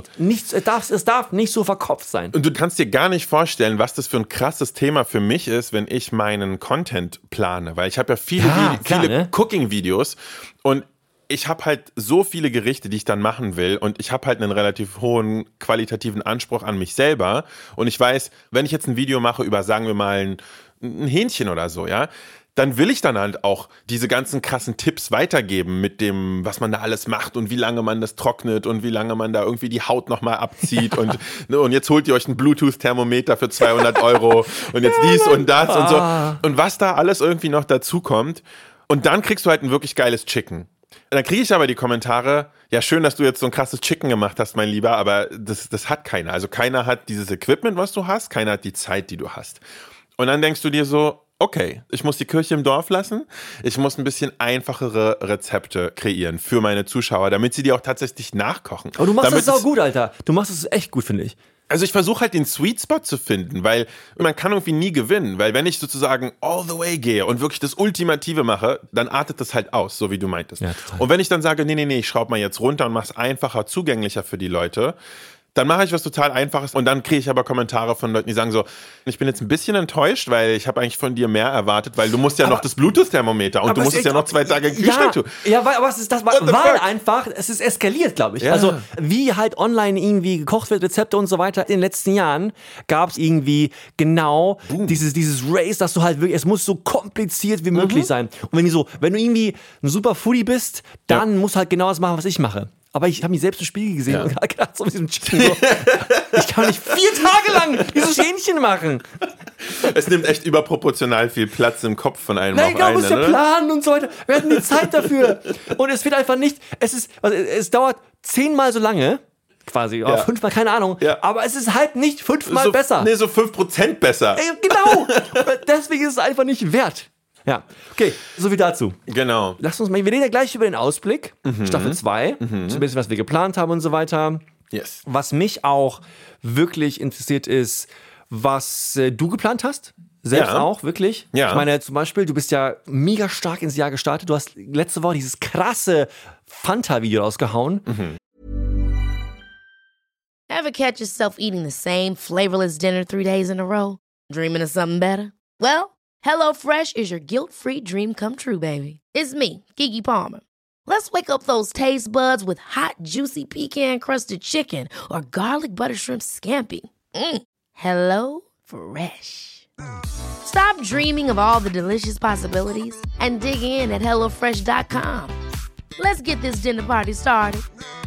Es darf nicht so verkopft sein. Und du kannst dir gar nicht vorstellen, was das für ein krasses Thema für mich ist, wenn ich meinen Content plane. Weil ich habe ja viele Cooking-Videos und ich habe halt so viele Gerichte, die ich dann machen will und ich habe halt einen relativ hohen qualitativen Anspruch an mich selber und ich weiß, wenn ich jetzt ein Video mache über, sagen wir mal, ein Hähnchen oder so, ja, dann will ich dann halt auch diese ganzen krassen Tipps weitergeben mit dem, was man da alles macht und wie lange man das trocknet und wie lange man da irgendwie die Haut nochmal abzieht und jetzt holt ihr euch ein Bluetooth-Thermometer für 200 € und jetzt dies und das und so. Und was da alles irgendwie noch dazu kommt. Und dann kriegst du halt ein wirklich geiles Chicken. Dann kriege ich aber die Kommentare, ja schön, dass du jetzt so ein krasses Chicken gemacht hast, mein Lieber, aber das hat keiner. Also keiner hat dieses Equipment, was du hast, keiner hat die Zeit, die du hast. Und dann denkst du dir so, okay, ich muss die Kirche im Dorf lassen, ich muss ein bisschen einfachere Rezepte kreieren für meine Zuschauer, damit sie die auch tatsächlich nachkochen. Aber du machst das auch gut, Alter. Du machst es echt gut, finde ich. Also ich versuche halt den Sweet Spot zu finden, weil man kann irgendwie nie gewinnen, weil wenn ich sozusagen all the way gehe und wirklich das Ultimative mache, dann artet das halt aus, so wie du meintest. Ja, und wenn ich dann sage, nee, ich schraube mal jetzt runter und mache es einfacher, zugänglicher für die Leute, dann mache ich was total Einfaches und dann kriege ich aber Kommentare von Leuten, die sagen so, ich bin jetzt ein bisschen enttäuscht, weil ich habe eigentlich von dir mehr erwartet, weil du musst ja noch das Bluetooth-Thermometer und du musst es ja noch 2 Tage im Kühlschrank tun. Ja, aber was ist das? Weil einfach, es ist eskaliert, glaube ich. Ja. Also wie halt online irgendwie gekocht wird, Rezepte und so weiter. In den letzten Jahren gab es irgendwie genau dieses Race, dass du halt wirklich, es muss so kompliziert wie möglich sein. Und wenn du irgendwie ein super Foodie bist, dann musst du halt genau das machen, was ich mache. Aber ich habe mich selbst im Spiegel gesehen und habe gedacht, so mit diesem Chicken, so, ich kann nicht 4 Tage lang dieses Hähnchen machen. Es nimmt echt überproportional viel Platz im Kopf von einem auf Man muss ja ne? planen und so weiter. Wir hatten die Zeit dafür. Und es wird einfach nicht, es dauert 10-mal so lange, quasi, oder 5-mal, keine Ahnung, aber es ist halt nicht 5-mal besser. Nee, so 5% besser. Genau. Deswegen ist es einfach nicht wert. Ja, okay, so viel dazu. Genau. Lass uns mal, wir reden ja gleich über den Ausblick, Staffel 2, so ein bisschen, was wir geplant haben und so weiter. Yes. Was mich auch wirklich interessiert ist, was du geplant hast. Selbst auch, wirklich. Ja. Ich meine, zum Beispiel, du bist ja mega stark ins Jahr gestartet. Du hast letzte Woche dieses krasse Fanta-Video rausgehauen. Ever catch yourself eating the same flavorless dinner 3 days in a row? Dreaming of something better? Well, HelloFresh is your guilt-free dream come true, baby. It's me, Keke Palmer. Let's wake up those taste buds with hot, juicy pecan-crusted chicken or garlic butter shrimp scampi. Hello Fresh. Stop dreaming of all the delicious possibilities and dig in at HelloFresh.com. Let's get this dinner party started.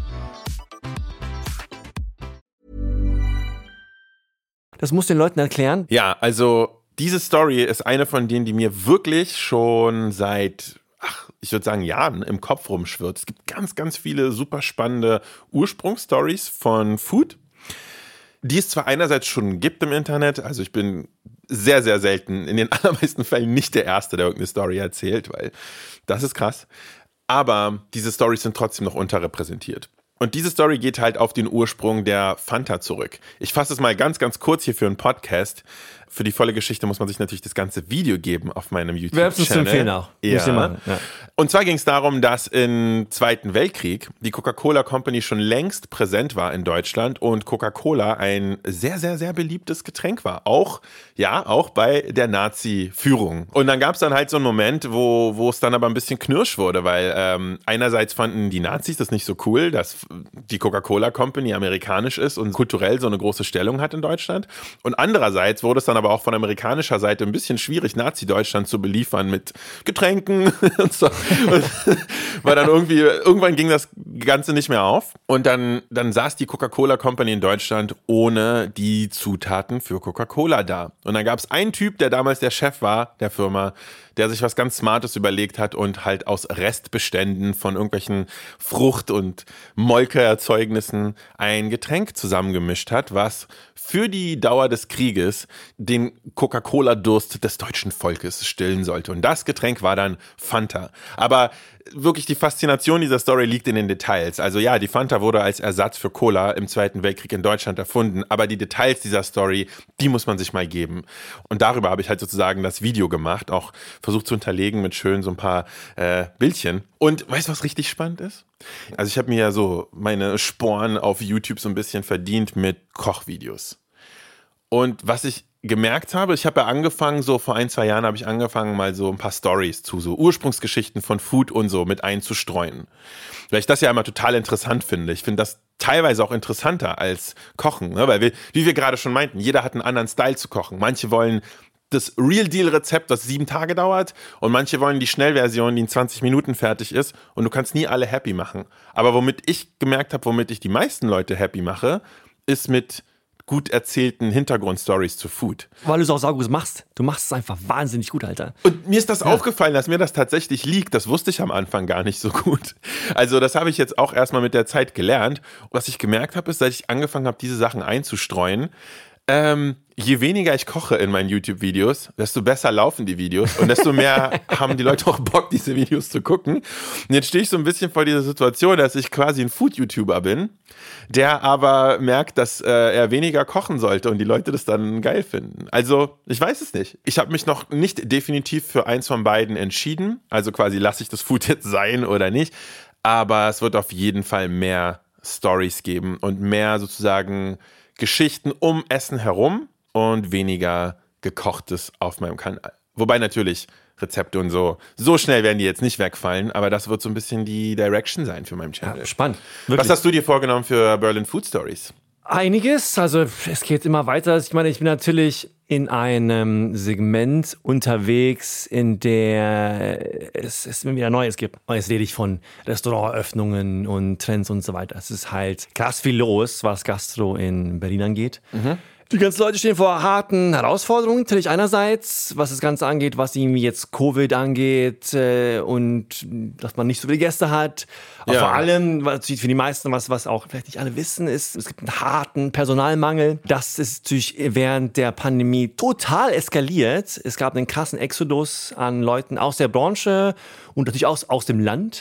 Das musst du den Leuten erklären. Ja, also diese Story ist eine von denen, die mir wirklich schon seit, ich würde sagen, Jahren im Kopf rumschwirrt. Es gibt ganz, ganz viele super spannende Ursprungsstories von Food, die es zwar einerseits schon gibt im Internet, also ich bin sehr, sehr selten, in den allermeisten Fällen nicht der Erste, der irgendeine Story erzählt, weil das ist krass, aber diese Storys sind trotzdem noch unterrepräsentiert. Und diese Story geht halt auf den Ursprung der Fanta zurück. Ich fasse es mal ganz, ganz kurz hier für einen Podcast. Für die volle Geschichte muss man sich natürlich das ganze Video geben auf meinem YouTube-Channel. Wärst du zu empfehlen auch. Ja. Und zwar ging es darum, dass im Zweiten Weltkrieg die Coca-Cola Company schon längst präsent war in Deutschland und Coca-Cola ein sehr, sehr, sehr beliebtes Getränk war. Auch bei der Nazi-Führung. Und dann gab es dann halt so einen Moment, wo es dann aber ein bisschen knirsch wurde, weil einerseits fanden die Nazis das nicht so cool, dass die Coca-Cola Company amerikanisch ist und kulturell so eine große Stellung hat in Deutschland. Und andererseits wurde es dann aber auch von amerikanischer Seite ein bisschen schwierig, Nazi-Deutschland zu beliefern mit Getränken und so. Weil dann irgendwann ging das Ganze nicht mehr auf. Und dann saß die Coca-Cola Company in Deutschland ohne die Zutaten für Coca-Cola da. Und dann gab es einen Typ, der damals der Chef war der Firma, der sich was ganz Smartes überlegt hat und halt aus Restbeständen von irgendwelchen Frucht- und Molkeerzeugnissen ein Getränk zusammengemischt hat, was für die Dauer des Krieges den Coca-Cola-Durst des deutschen Volkes stillen sollte. Und das Getränk war dann Fanta. Aber wirklich die Faszination dieser Story liegt in den Details. Also ja, die Fanta wurde als Ersatz für Cola im Zweiten Weltkrieg in Deutschland erfunden, aber die Details dieser Story, die muss man sich mal geben. Und darüber habe ich halt sozusagen das Video gemacht, auch versucht zu unterlegen mit schön so ein paar Bildchen. Und weißt du, was richtig spannend ist? Also ich habe mir ja so meine Sporen auf YouTube so ein bisschen verdient mit Kochvideos. Und was ich gemerkt habe, ich habe ja angefangen, so vor 1-2 Jahren habe ich angefangen, mal so ein paar Stories zu so Ursprungsgeschichten von Food und so mit einzustreuen. Weil ich das ja immer total interessant finde. Ich finde das teilweise auch interessanter als Kochen, ne? Weil wie wir gerade schon meinten, jeder hat einen anderen Style zu kochen. Manche wollen das Real-Deal-Rezept, das 7 Tage dauert, und manche wollen die Schnellversion, die in 20 Minuten fertig ist, und du kannst nie alle happy machen. Aber womit ich gemerkt habe, womit ich die meisten Leute happy mache, ist mit gut erzählten Hintergrundstories zu Food. Weil du es auch saugut machst. Du machst es einfach wahnsinnig gut, Alter. Und mir ist das aufgefallen, dass mir das tatsächlich liegt. Das wusste ich am Anfang gar nicht so gut. Also das habe ich jetzt auch erstmal mit der Zeit gelernt. Und was ich gemerkt habe, ist, seit ich angefangen habe, diese Sachen einzustreuen, je weniger ich koche in meinen YouTube-Videos, desto besser laufen die Videos und desto mehr haben die Leute auch Bock, diese Videos zu gucken. Und jetzt stehe ich so ein bisschen vor dieser Situation, dass ich quasi ein Food-YouTuber bin, der aber merkt, dass er weniger kochen sollte und die Leute das dann geil finden. Also, ich weiß es nicht. Ich habe mich noch nicht definitiv für eins von beiden entschieden. Also quasi lasse ich das Food jetzt sein oder nicht. Aber es wird auf jeden Fall mehr Stories geben und mehr sozusagen Geschichten um Essen herum und weniger Gekochtes auf meinem Kanal. Wobei natürlich Rezepte und so schnell werden die jetzt nicht wegfallen, aber das wird so ein bisschen die Direction sein für meinen Channel. Ja, spannend. Wirklich. Was hast du dir vorgenommen für Berlin Food Stories? Einiges, also es geht immer weiter. Ich meine, ich bin natürlich in einem Segment unterwegs, in der es immer wieder Neues gibt. Und jetzt rede ich von Restaurantöffnungen und Trends und so weiter. Es ist halt krass viel los, was Gastro in Berlin angeht. Die ganzen Leute stehen vor harten Herausforderungen, natürlich einerseits, was das Ganze angeht, was irgendwie jetzt Covid angeht und dass man nicht so viele Gäste hat. Aber vor allem, was natürlich für die meisten, was auch vielleicht nicht alle wissen, ist, es gibt einen harten Personalmangel. Das ist natürlich während der Pandemie total eskaliert. Es gab einen krassen Exodus an Leuten aus der Branche und natürlich auch aus dem Land.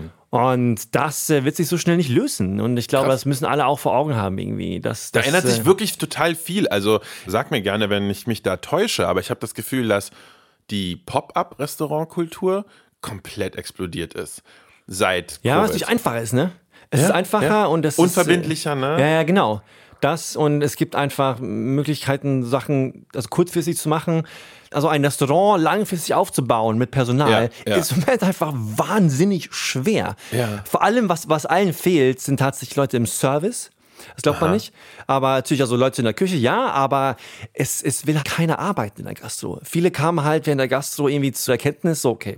Und das wird sich so schnell nicht lösen. Und ich glaube, das müssen alle auch vor Augen haben irgendwie. Da ändert sich wirklich total viel. Also sag mir gerne, wenn ich mich da täusche, aber ich habe das Gefühl, dass die Pop-up-Restaurantkultur komplett explodiert ist. Seit Ja, was natürlich einfacher ist, ne? Es ist einfacher und es unverbindlicher, ne? Ja, genau. Das und es gibt einfach Möglichkeiten, Sachen also kurzfristig zu machen. Also ein Restaurant langfristig aufzubauen mit Personal ist im Moment einfach wahnsinnig schwer. Vor allem, was allen fehlt, sind tatsächlich Leute im Service. Das glaubt man nicht. Aber natürlich also Leute in der Küche, ja, aber es will halt keiner arbeiten in der Gastro. Viele kamen halt während der Gastro irgendwie zur Erkenntnis, so okay,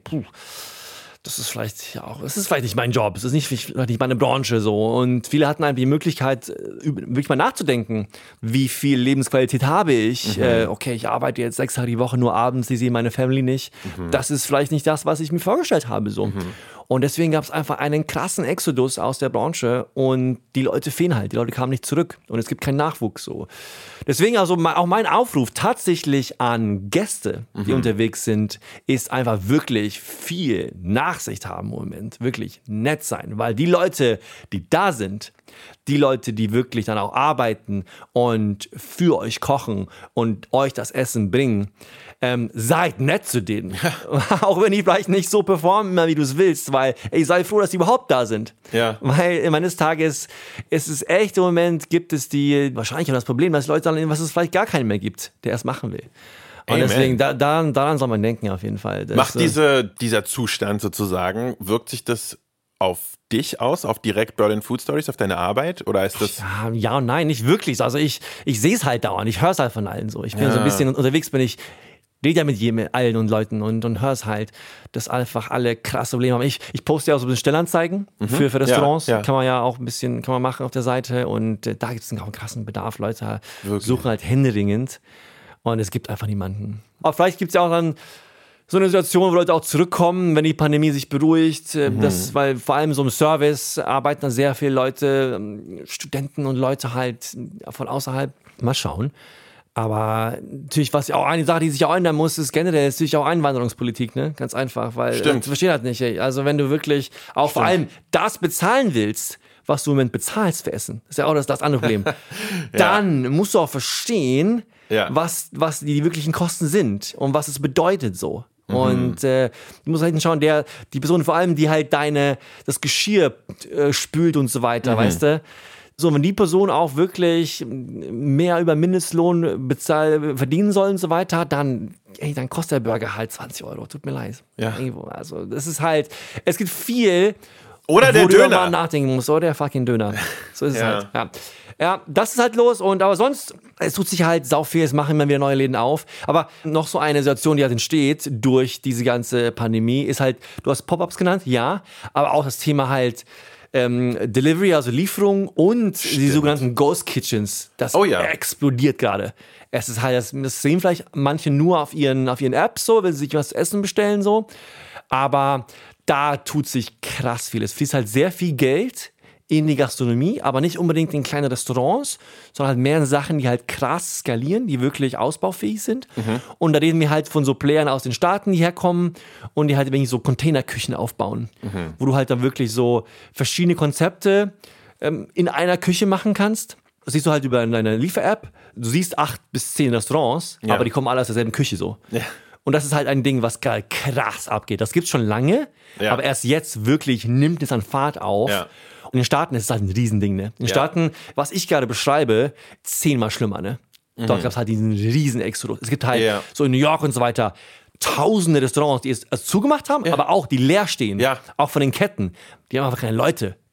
das ist vielleicht nicht mein Job, es ist vielleicht nicht meine Branche so. Und viele hatten einfach die Möglichkeit, wirklich mal nachzudenken, wie viel Lebensqualität habe ich? Okay, ich arbeite jetzt 6 Tage die Woche nur abends, ich sehe meine Family nicht. Das ist vielleicht nicht das, was ich mir vorgestellt habe so. Und deswegen gab es einfach einen krassen Exodus aus der Branche und die Leute fehlen halt, die Leute kamen nicht zurück und es gibt keinen Nachwuchs so. Deswegen also auch mein Aufruf tatsächlich an Gäste, die unterwegs sind, ist einfach wirklich viel Nachsicht haben im Moment, wirklich nett sein, weil die Leute, die da sind, die Leute, die wirklich dann auch arbeiten und für euch kochen und euch das Essen bringen, seid nett zu denen. Auch wenn die vielleicht nicht so performen, wie du es willst, weil sei froh, dass die überhaupt da sind. Weil eines Tages ist es echt, im Moment gibt es wahrscheinlich auch das Problem, dass Leute dann, was es vielleicht gar keinen mehr gibt, der es machen will. Und deswegen, daran soll man denken auf jeden Fall. Macht dieser Zustand sozusagen, wirkt sich das auf dich aus, auf direkt Berlin Food Stories, auf deine Arbeit? Oder ist das... Ja und nein, nicht wirklich. Also ich sehe es halt dauernd, ich höre es halt von allen so. Ich bin so ein bisschen unterwegs, rede ja mit allen und Leuten und höre es halt, dass einfach alle krasse Probleme haben. Ich poste ja auch so ein bisschen Stellanzeigen für Restaurants. Kann man ja auch kann man machen auf der Seite und da gibt es auch einen krassen Bedarf. Leute suchen halt händeringend und es gibt einfach niemanden. Aber vielleicht gibt es ja auch dann so eine Situation, wo Leute auch zurückkommen, wenn die Pandemie sich beruhigt. Weil vor allem so im Service arbeiten da sehr viele Leute, Studenten und Leute halt von außerhalb. Mal schauen. Aber natürlich, was auch eine Sache, die sich auch ändern muss, ist generell natürlich auch Einwanderungspolitik, ne? Ganz einfach, weil das verstehe halt nicht. Ey. Also wenn du wirklich auch vor allem das bezahlen willst, was du im Moment bezahlst für Essen, ist ja auch das andere Problem, dann musst du auch verstehen, was die wirklichen Kosten sind und was es bedeutet so. Und du musst halt schauen, die Person vor allem, die halt das Geschirr spült und so weiter, weißt du? So, wenn die Person auch wirklich mehr über Mindestlohn verdienen soll und so weiter, dann kostet der Burger halt 20 Euro. Tut mir leid. Irgendwo. Also, das ist halt, es gibt viel, oder der Döner. Mal nachdenken musst. Oder der fucking Döner. So ist es halt. Ja, das ist halt los. Aber sonst, es tut sich halt sau viel. Es machen immer wieder neue Läden auf. Aber noch so eine Situation, die halt entsteht durch diese ganze Pandemie, ist halt, du hast Pop-Ups genannt, ja. Aber auch das Thema halt, Delivery, also Lieferung und die sogenannten Ghost Kitchens, das explodiert gerade. Es ist halt, das sehen vielleicht manche nur auf ihren Apps so, wenn sie sich was zu essen bestellen so, aber da tut sich krass viel. Es fließt halt sehr viel Geld in die Gastronomie, aber nicht unbedingt in kleine Restaurants, sondern halt mehr in Sachen, die halt krass skalieren, die wirklich ausbaufähig sind. Und da reden wir halt von so Playern aus den Staaten, die herkommen und die halt irgendwie so Containerküchen aufbauen, wo du halt dann wirklich so verschiedene Konzepte in einer Küche machen kannst. Das siehst du halt über deine Liefer-App. Du siehst 8 bis 10 Restaurants, aber die kommen alle aus derselben Küche so. Und das ist halt ein Ding, was krass abgeht. Das gibt's schon lange, aber erst jetzt wirklich nimmt es an Fahrt auf. Und in den Staaten ist es halt ein Riesending, ne? In den Staaten, was ich gerade beschreibe, 10-mal schlimmer, ne? Dort gab es halt diesen riesen Exodus. Es gibt halt so in New York und so weiter tausende Restaurants, die es zugemacht haben, aber auch die leer stehen. Auch von den Ketten. Die haben einfach keine Leute.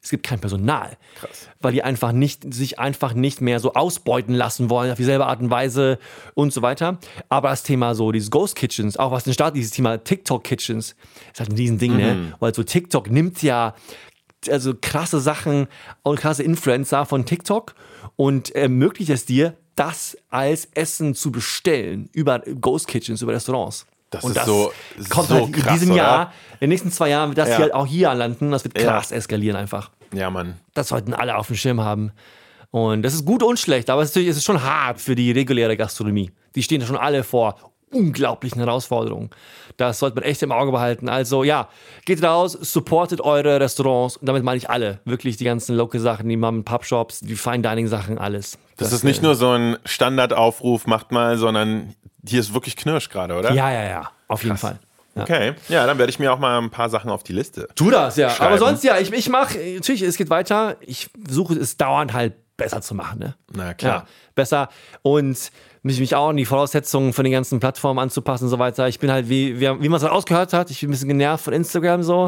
Es gibt kein Personal. Krass. Weil die sich einfach nicht mehr so ausbeuten lassen wollen auf dieselbe Art und Weise und so weiter. Aber das Thema so dieses Ghost Kitchens, auch was den Start, dieses Thema TikTok Kitchens, ist halt ein Riesending, ne? Weil so TikTok nimmt ja also krasse Sachen und krasse Influencer von TikTok und ermöglicht es dir, das als Essen zu bestellen über Ghost Kitchens, über Restaurants. Das und ist so kommt so halt in krass, diesem oder? Jahr, in den nächsten 2 Jahren wird das Ja. hier halt auch hier landen. Das wird krass eskalieren einfach. Ja, Mann. Das sollten alle auf dem Schirm haben. Und das ist gut und schlecht, aber es ist schon hart für die reguläre Gastronomie. Die stehen da schon alle vor unglaublichen Herausforderungen. Das sollte man echt im Auge behalten. Also ja, geht raus, supportet eure Restaurants. Und damit meine ich alle. Wirklich die ganzen Local-Sachen, die Mom-and-Pop-Shops, die Fine-Dining-Sachen, alles. Das ist nicht nur so ein Standardaufruf, macht mal, sondern hier ist wirklich Knirsch gerade, oder? Ja. Auf jeden Fall. Ja. Okay, ja, dann werde ich mir auch mal ein paar Sachen auf die Liste. Tu das, ja. schreiben. Aber sonst, ja, ich mache, natürlich, es geht weiter. Ich versuche es dauernd halt besser zu machen, ne? Na klar. Ja, besser. Und mich auch an die Voraussetzungen von den ganzen Plattformen anzupassen und so weiter. Ich bin halt, wie man es halt ausgehört hat, ich bin ein bisschen genervt von Instagram so,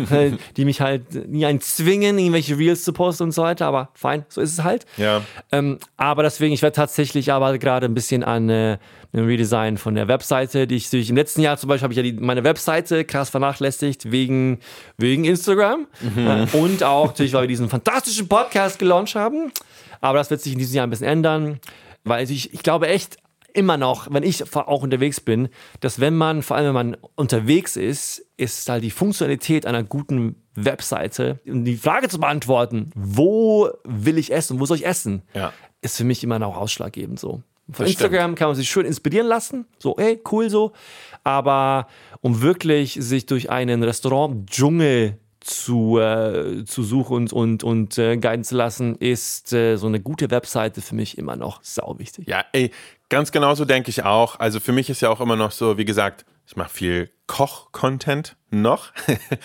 die mich halt nie zwingen, irgendwelche Reels zu posten und so weiter, aber fein, so ist es halt. Ja. Aber deswegen, ich werde tatsächlich aber gerade ein bisschen an einem Redesign von der Webseite, die ich durch im letzten Jahr zum Beispiel habe ich ja meine Webseite krass vernachlässigt wegen Instagram und auch natürlich, weil wir diesen fantastischen Podcast gelauncht haben. Aber das wird sich in diesem Jahr ein bisschen ändern, weil ich glaube echt immer noch, wenn ich auch unterwegs bin, dass vor allem wenn man unterwegs ist halt die Funktionalität einer guten Webseite, um die Frage zu beantworten, wo will ich essen, wo soll ich essen, ist für mich immer noch ausschlaggebend so. Von Instagram kann man sich schön inspirieren lassen, so, ey, cool so, aber um wirklich sich durch einen Restaurant-Dschungel zu suchen und guiden zu lassen, ist so eine gute Webseite für mich immer noch sau wichtig. Ja, ey, ganz genauso denke ich auch. Also für mich ist ja auch immer noch so, wie gesagt, ich mache viel Koch-Content noch.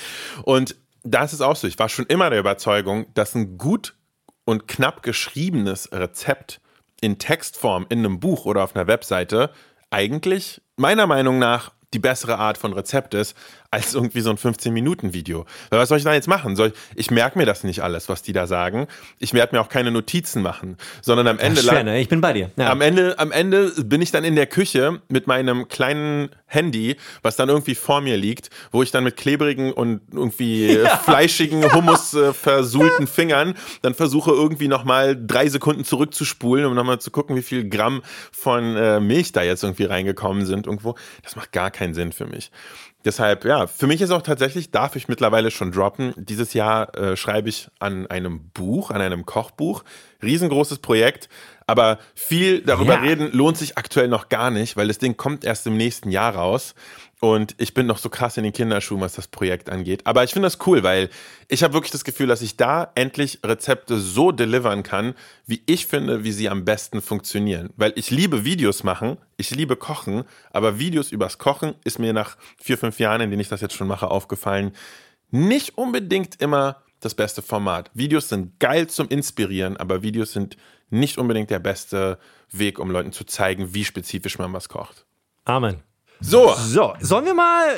Und da ist es auch so, ich war schon immer der Überzeugung, dass ein gut und knapp geschriebenes Rezept in Textform in einem Buch oder auf einer Webseite eigentlich meiner Meinung nach die bessere Art von Rezept ist, als irgendwie so ein 15-Minuten-Video. Weil was soll ich da jetzt machen? Ich merke mir das nicht alles, was die da sagen. Ich werde mir auch keine Notizen machen, sondern am Ende... Schwer, ne? Ich bin bei dir. Ja. Am Ende bin ich dann in der Küche mit meinem kleinen Handy, was dann irgendwie vor mir liegt, wo ich dann mit klebrigen und irgendwie fleischigen, Hummus versuhlten Fingern dann versuche irgendwie nochmal 3 Sekunden zurückzuspulen, um nochmal zu gucken, wie viel Gramm von Milch da jetzt irgendwie reingekommen sind irgendwo. Das macht gar keinen Sinn für mich. Deshalb, ja, für mich ist auch tatsächlich, darf ich mittlerweile schon droppen, dieses Jahr schreibe ich an einem Buch, an einem Kochbuch. Riesengroßes Projekt, aber viel darüber reden lohnt sich aktuell noch gar nicht, weil das Ding kommt erst im nächsten Jahr raus. Und ich bin noch so krass in den Kinderschuhen, was das Projekt angeht. Aber ich finde das cool, weil ich habe wirklich das Gefühl, dass ich da endlich Rezepte so delivern kann, wie ich finde, wie sie am besten funktionieren. Weil ich liebe Videos machen, ich liebe Kochen, aber Videos übers Kochen ist mir nach 4-5 Jahren, in denen ich das jetzt schon mache, aufgefallen, nicht unbedingt immer das beste Format. Videos sind geil zum Inspirieren, aber Videos sind nicht unbedingt der beste Weg, um Leuten zu zeigen, wie spezifisch man was kocht. Amen. So, sollen wir mal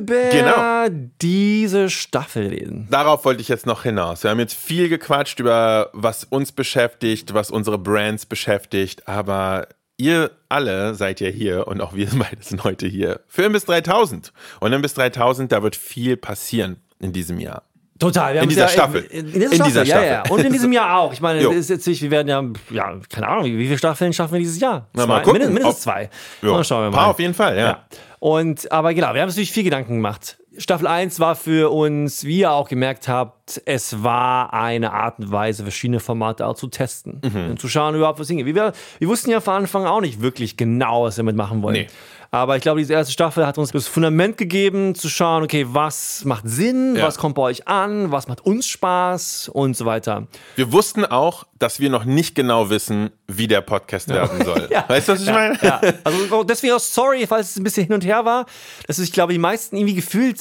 über diese Staffel reden? Darauf wollte ich jetzt noch hinaus. Wir haben jetzt viel gequatscht über, was uns beschäftigt, was unsere Brands beschäftigt, aber ihr alle seid ja hier und auch wir beide sind heute hier für Imbiss 3000. Und Imbiss 3000, da wird viel passieren in diesem Jahr. Total. Wir In dieser Staffel. In dieser Staffel. Ja. Und in diesem Jahr auch. Ich meine, Jo. das ist jetzt nicht, wir werden ja, keine Ahnung, wie viele Staffeln schaffen wir dieses Jahr? Na, mal gucken. Mindestens 2. Jo. Mal schauen wir Ein mal. paar auf jeden Fall, ja. Aber genau, wir haben uns natürlich viel Gedanken gemacht. Staffel 1 war für uns, wie ihr auch gemerkt habt, es war eine Art und Weise, verschiedene Formate auch zu testen. Und zu schauen überhaupt, was hingeht. Wir wussten ja von Anfang auch nicht wirklich genau, was wir damit machen wollen. Nee. Aber ich glaube, diese erste Staffel hat uns das Fundament gegeben, zu schauen, okay, was macht Sinn, was kommt bei euch an, was macht uns Spaß und so weiter. Wir wussten auch, dass wir noch nicht genau wissen, wie der Podcast werden soll. Ja. Weißt du, was ich meine? Ja. Also deswegen auch sorry, falls es ein bisschen hin und her war. Das ist, ich glaube, die meisten irgendwie gefühlt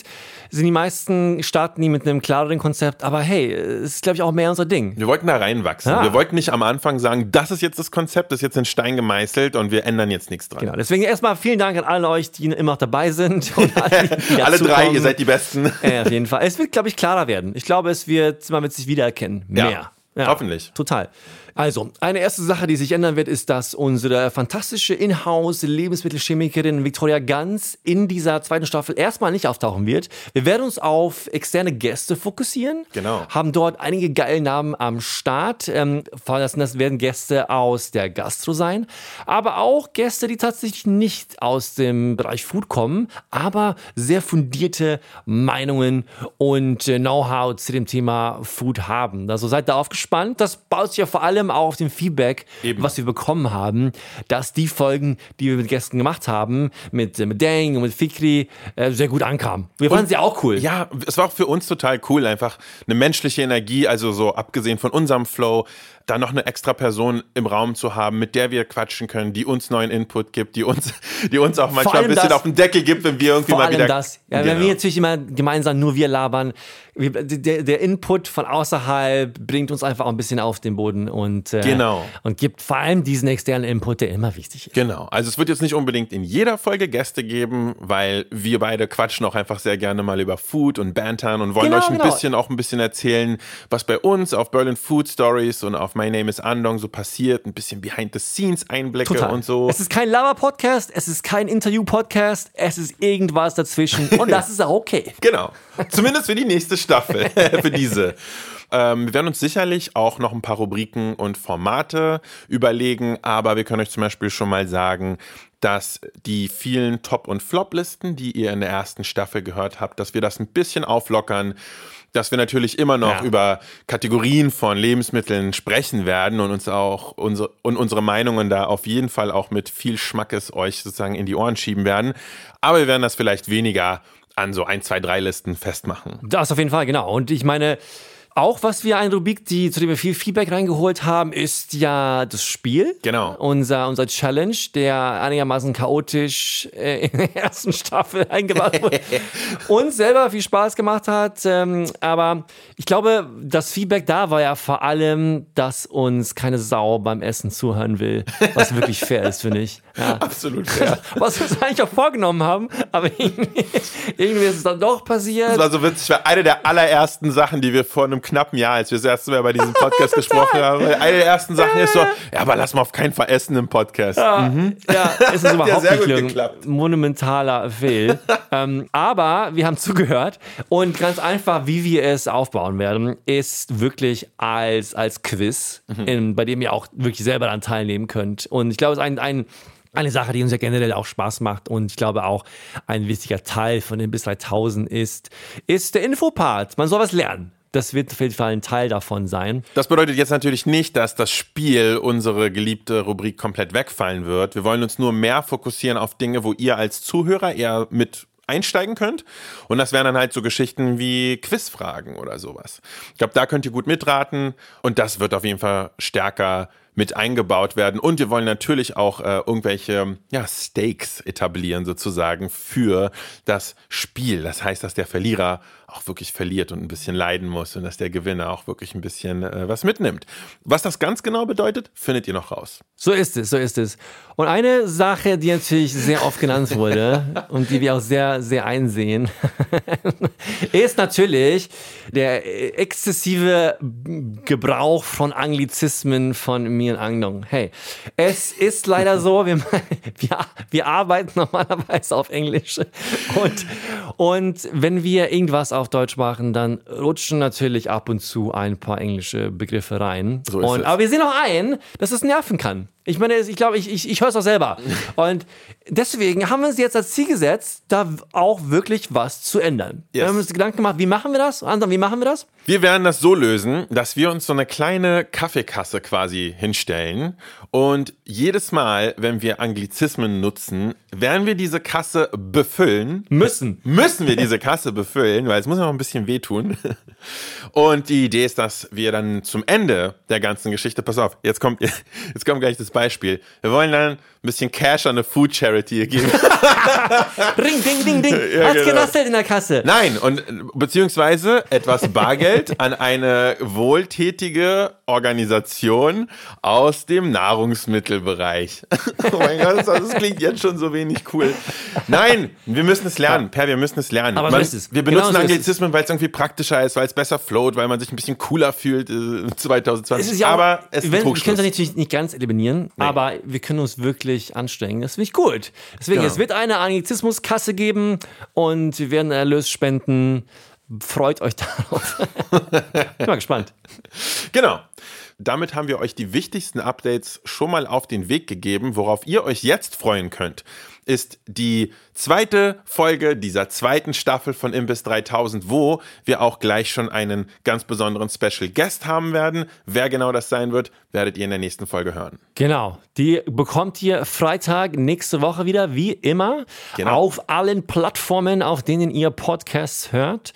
starten die mit einem klareren Konzept. Aber hey, es ist, glaube ich, auch mehr unser Ding. Wir wollten da reinwachsen. Ja. Wir wollten nicht am Anfang sagen, das ist jetzt das Konzept, das ist jetzt in Stein gemeißelt und wir ändern jetzt nichts dran. Genau, deswegen erstmal vielen Dank an alle euch, die immer noch dabei sind. Und alle, die Alle drei, ihr seid die Besten. Ja, auf jeden Fall. Es wird, glaube ich, klarer werden. Ich glaube, man wird sich wiedererkennen. Mehr. Ja, hoffentlich. Total. Also, eine erste Sache, die sich ändern wird, ist, dass unsere fantastische Inhouse-Lebensmittelchemikerin Victoria Ganz in dieser zweiten Staffel erstmal nicht auftauchen wird. Wir werden uns auf externe Gäste fokussieren. Genau. Haben dort einige geile Namen am Start. Das werden Gäste aus der Gastro sein, aber auch Gäste, die tatsächlich nicht aus dem Bereich Food kommen, aber sehr fundierte Meinungen und Know-how zu dem Thema Food haben. Also seid darauf gespannt. Das baut sich ja vor allem auch auf dem Feedback, was wir bekommen haben, dass die Folgen, die wir mit Gästen gemacht haben, mit Deng und mit Fikri, sehr gut ankamen. Wir fanden sie auch cool. Ja, es war auch für uns total cool, einfach eine menschliche Energie, also so abgesehen von unserem Flow, da noch eine extra Person im Raum zu haben, mit der wir quatschen können, die uns neuen Input gibt, die uns auch manchmal ein bisschen auf den Deckel gibt, wenn wir irgendwie mal wieder... Das. Ja, wenn wir natürlich immer gemeinsam nur wir labern, der Input von außerhalb bringt uns einfach auch ein bisschen auf den Boden und gibt vor allem diesen externen Input, der immer wichtig ist. Genau, also es wird jetzt nicht unbedingt in jeder Folge Gäste geben, weil wir beide quatschen auch einfach sehr gerne mal über Food und bantern und wollen euch ein bisschen erzählen, was bei uns auf Berlin Food Stories und auf My Name is Andong so passiert, ein bisschen Behind-the-Scenes-Einblicke und so. Es ist kein Lava-Podcast, es ist kein Interview-Podcast, es ist irgendwas dazwischen und das ist auch okay. Genau, zumindest für die nächste Staffel, für diese. Wir werden uns sicherlich auch noch ein paar Rubriken und Formate überlegen, aber wir können euch zum Beispiel schon mal sagen, dass die vielen Top- und Flop-Listen, die ihr in der ersten Staffel gehört habt, dass wir das ein bisschen auflockern, dass wir natürlich immer noch über Kategorien von Lebensmitteln sprechen werden und uns auch unsere Meinungen da auf jeden Fall auch mit viel Schmackes euch sozusagen in die Ohren schieben werden. Aber wir werden das vielleicht weniger an so 1, 2, 3 Listen festmachen. Das auf jeden Fall, genau. Und ich meine, auch was wir eine Rubrik, zu dem wir viel Feedback reingeholt haben, ist ja das Spiel. Genau. Unser Challenge, der einigermaßen chaotisch in der ersten Staffel eingebaut wurde. Uns selber viel Spaß gemacht hat. Aber ich glaube, das Feedback da war ja vor allem, dass uns keine Sau beim Essen zuhören will. Was wirklich fair ist, finde ich. Ja. Absolut fair. Was wir uns eigentlich auch vorgenommen haben, aber irgendwie ist es dann doch passiert. Das war so witzig, war eine der allerersten Sachen, die wir vor einem knappen Jahr, als wir das erste Mal bei diesem Podcast gesprochen haben, weil eine der ersten Sachen ist so, ja, aber lass mal auf keinen Fall essen im Podcast. Ja, es ist überhaupt sehr nicht gut geklappt. Monumentaler Fail. Aber wir haben zugehört und ganz einfach, wie wir es aufbauen werden, ist wirklich als Quiz, bei dem ihr auch wirklich selber daran teilnehmen könnt. Und ich glaube, es ist eine Sache, die uns ja generell auch Spaß macht und ich glaube auch ein wichtiger Teil von den bis 3000 ist der Infopart. Man soll was lernen. Das wird auf jeden Fall ein Teil davon sein. Das bedeutet jetzt natürlich nicht, dass das Spiel, unsere geliebte Rubrik, komplett wegfallen wird. Wir wollen uns nur mehr fokussieren auf Dinge, wo ihr als Zuhörer eher mit einsteigen könnt. Und das wären dann halt so Geschichten wie Quizfragen oder sowas. Ich glaube, da könnt ihr gut mitraten und das wird auf jeden Fall stärker mit eingebaut werden. Und wir wollen natürlich auch irgendwelche Stakes etablieren sozusagen für das Spiel. Das heißt, dass der Verlierer auch wirklich verliert und ein bisschen leiden muss und dass der Gewinner auch wirklich ein bisschen was mitnimmt. Was das ganz genau bedeutet, findet ihr noch raus. So ist es. Und eine Sache, die natürlich sehr oft genannt wurde und die wir auch sehr, sehr einsehen, ist natürlich der exzessive Gebrauch von Anglizismen von mir und Andong. Hey, es ist leider so, wir arbeiten normalerweise auf Englisch und wenn wir irgendwas auf Deutsch machen, dann rutschen natürlich ab und zu ein paar englische Begriffe rein. So ist es. Aber wir sehen auch ein, dass es nerven kann. Ich meine, ich glaube, ich höre es auch selber. Und deswegen haben wir uns jetzt als Ziel gesetzt, da auch wirklich was zu ändern. Yes. Wir haben uns Gedanken gemacht, wie machen wir das? Anton, wie machen wir das? Wir werden das so lösen, dass wir uns so eine kleine Kaffeekasse quasi hinstellen und jedes Mal, wenn wir Anglizismen nutzen, werden wir diese Kasse befüllen. Müssen wir diese Kasse befüllen, weil es muss noch ein bisschen wehtun. Und die Idee ist, dass wir dann zum Ende der ganzen Geschichte, pass auf, jetzt kommt gleich das Beispiel. Wir wollen dann ein bisschen Cash an eine Food Charity geben. Ring, ding, ding, ding. Ja, Hast genau. gerasselt in der Kasse. Nein, und beziehungsweise etwas Bargeld an eine wohltätige Organisation aus dem Nahrungsmittelbereich. Oh mein Gott, das klingt jetzt schon so wenig cool. Nein, wir müssen es lernen. Per, wir müssen es lernen. Aber so ist es. Wir benutzen Genau so ist Anglizismen, weil es irgendwie praktischer ist, weil es besser float, weil man sich ein bisschen cooler fühlt 2020. Es ist ja auch, aber es ist ein wir können Trugschluss. es natürlich nicht ganz eliminieren, aber wir können uns wirklich anstrengen. Das finde ich gut. Deswegen, Ja. es wird eine Anglizismuskasse geben und wir werden Erlös spenden. Freut euch darauf. Bin mal gespannt. Genau. Damit haben wir euch die wichtigsten Updates schon mal auf den Weg gegeben. Worauf ihr euch jetzt freuen könnt, ist die zweite Folge dieser zweiten Staffel von Imbiss 3000, wo wir auch gleich schon einen ganz besonderen Special Guest haben werden. Wer genau das sein wird, werdet ihr in der nächsten Folge hören. Genau, die bekommt ihr Freitag nächste Woche wieder, wie immer, auf allen Plattformen, auf denen ihr Podcasts hört.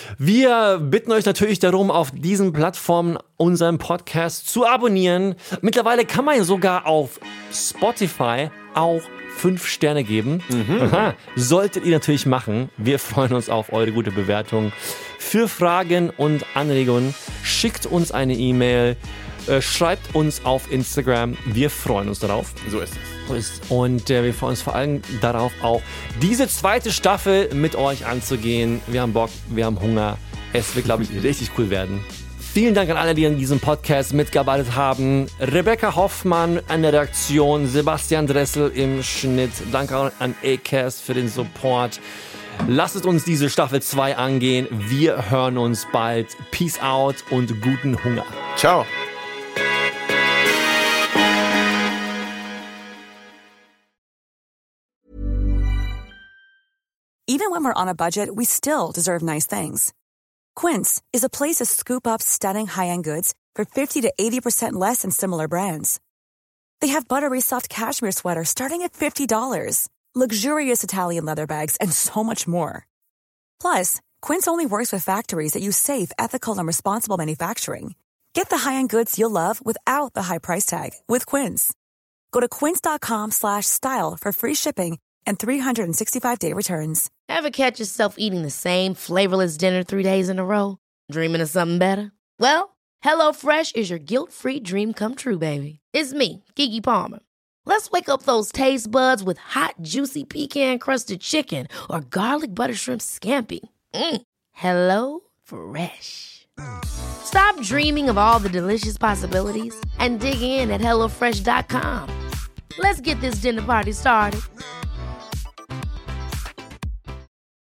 Wir bitten euch natürlich darum, auf diesen Plattformen unseren Podcast zu abonnieren. Mittlerweile kann man sogar auf Spotify auch 5 Sterne geben. Aha. Solltet ihr natürlich machen. Wir freuen uns auf eure gute Bewertung. Für Fragen und Anregungen schickt uns eine E-Mail, schreibt uns auf Instagram. Wir freuen uns darauf. So ist es. Und wir freuen uns vor allem darauf, auch diese zweite Staffel mit euch anzugehen. Wir haben Bock, wir haben Hunger. Es wird, glaube ich, richtig cool werden. Vielen Dank an alle, die an diesem Podcast mitgearbeitet haben. Rebecca Hoffmann an der Redaktion, Sebastian Dressel im Schnitt. Danke auch an Acast für den Support. Lasst uns diese Staffel 2 angehen. Wir hören uns bald. Peace out und guten Hunger. Ciao. Even when we're on a budget, we still deserve nice things. Quince is a place to scoop up stunning high-end goods for 50 to 80% less than similar brands. They have buttery soft cashmere sweaters starting at $50, luxurious Italian leather bags, and so much more. Plus, Quince only works with factories that use safe, ethical, and responsible manufacturing. Get the high-end goods you'll love without the high price tag with Quince. Go to quince.com/style for free shipping and 365-day returns. Ever catch yourself eating the same flavorless dinner 3 days in a row? Dreaming of something better? Well, HelloFresh is your guilt-free dream come true, baby. It's me, Keke Palmer. Let's wake up those taste buds with hot, juicy pecan-crusted chicken or garlic butter shrimp scampi. Hello Fresh. Stop dreaming of all the delicious possibilities and dig in at HelloFresh.com. Let's get this dinner party started.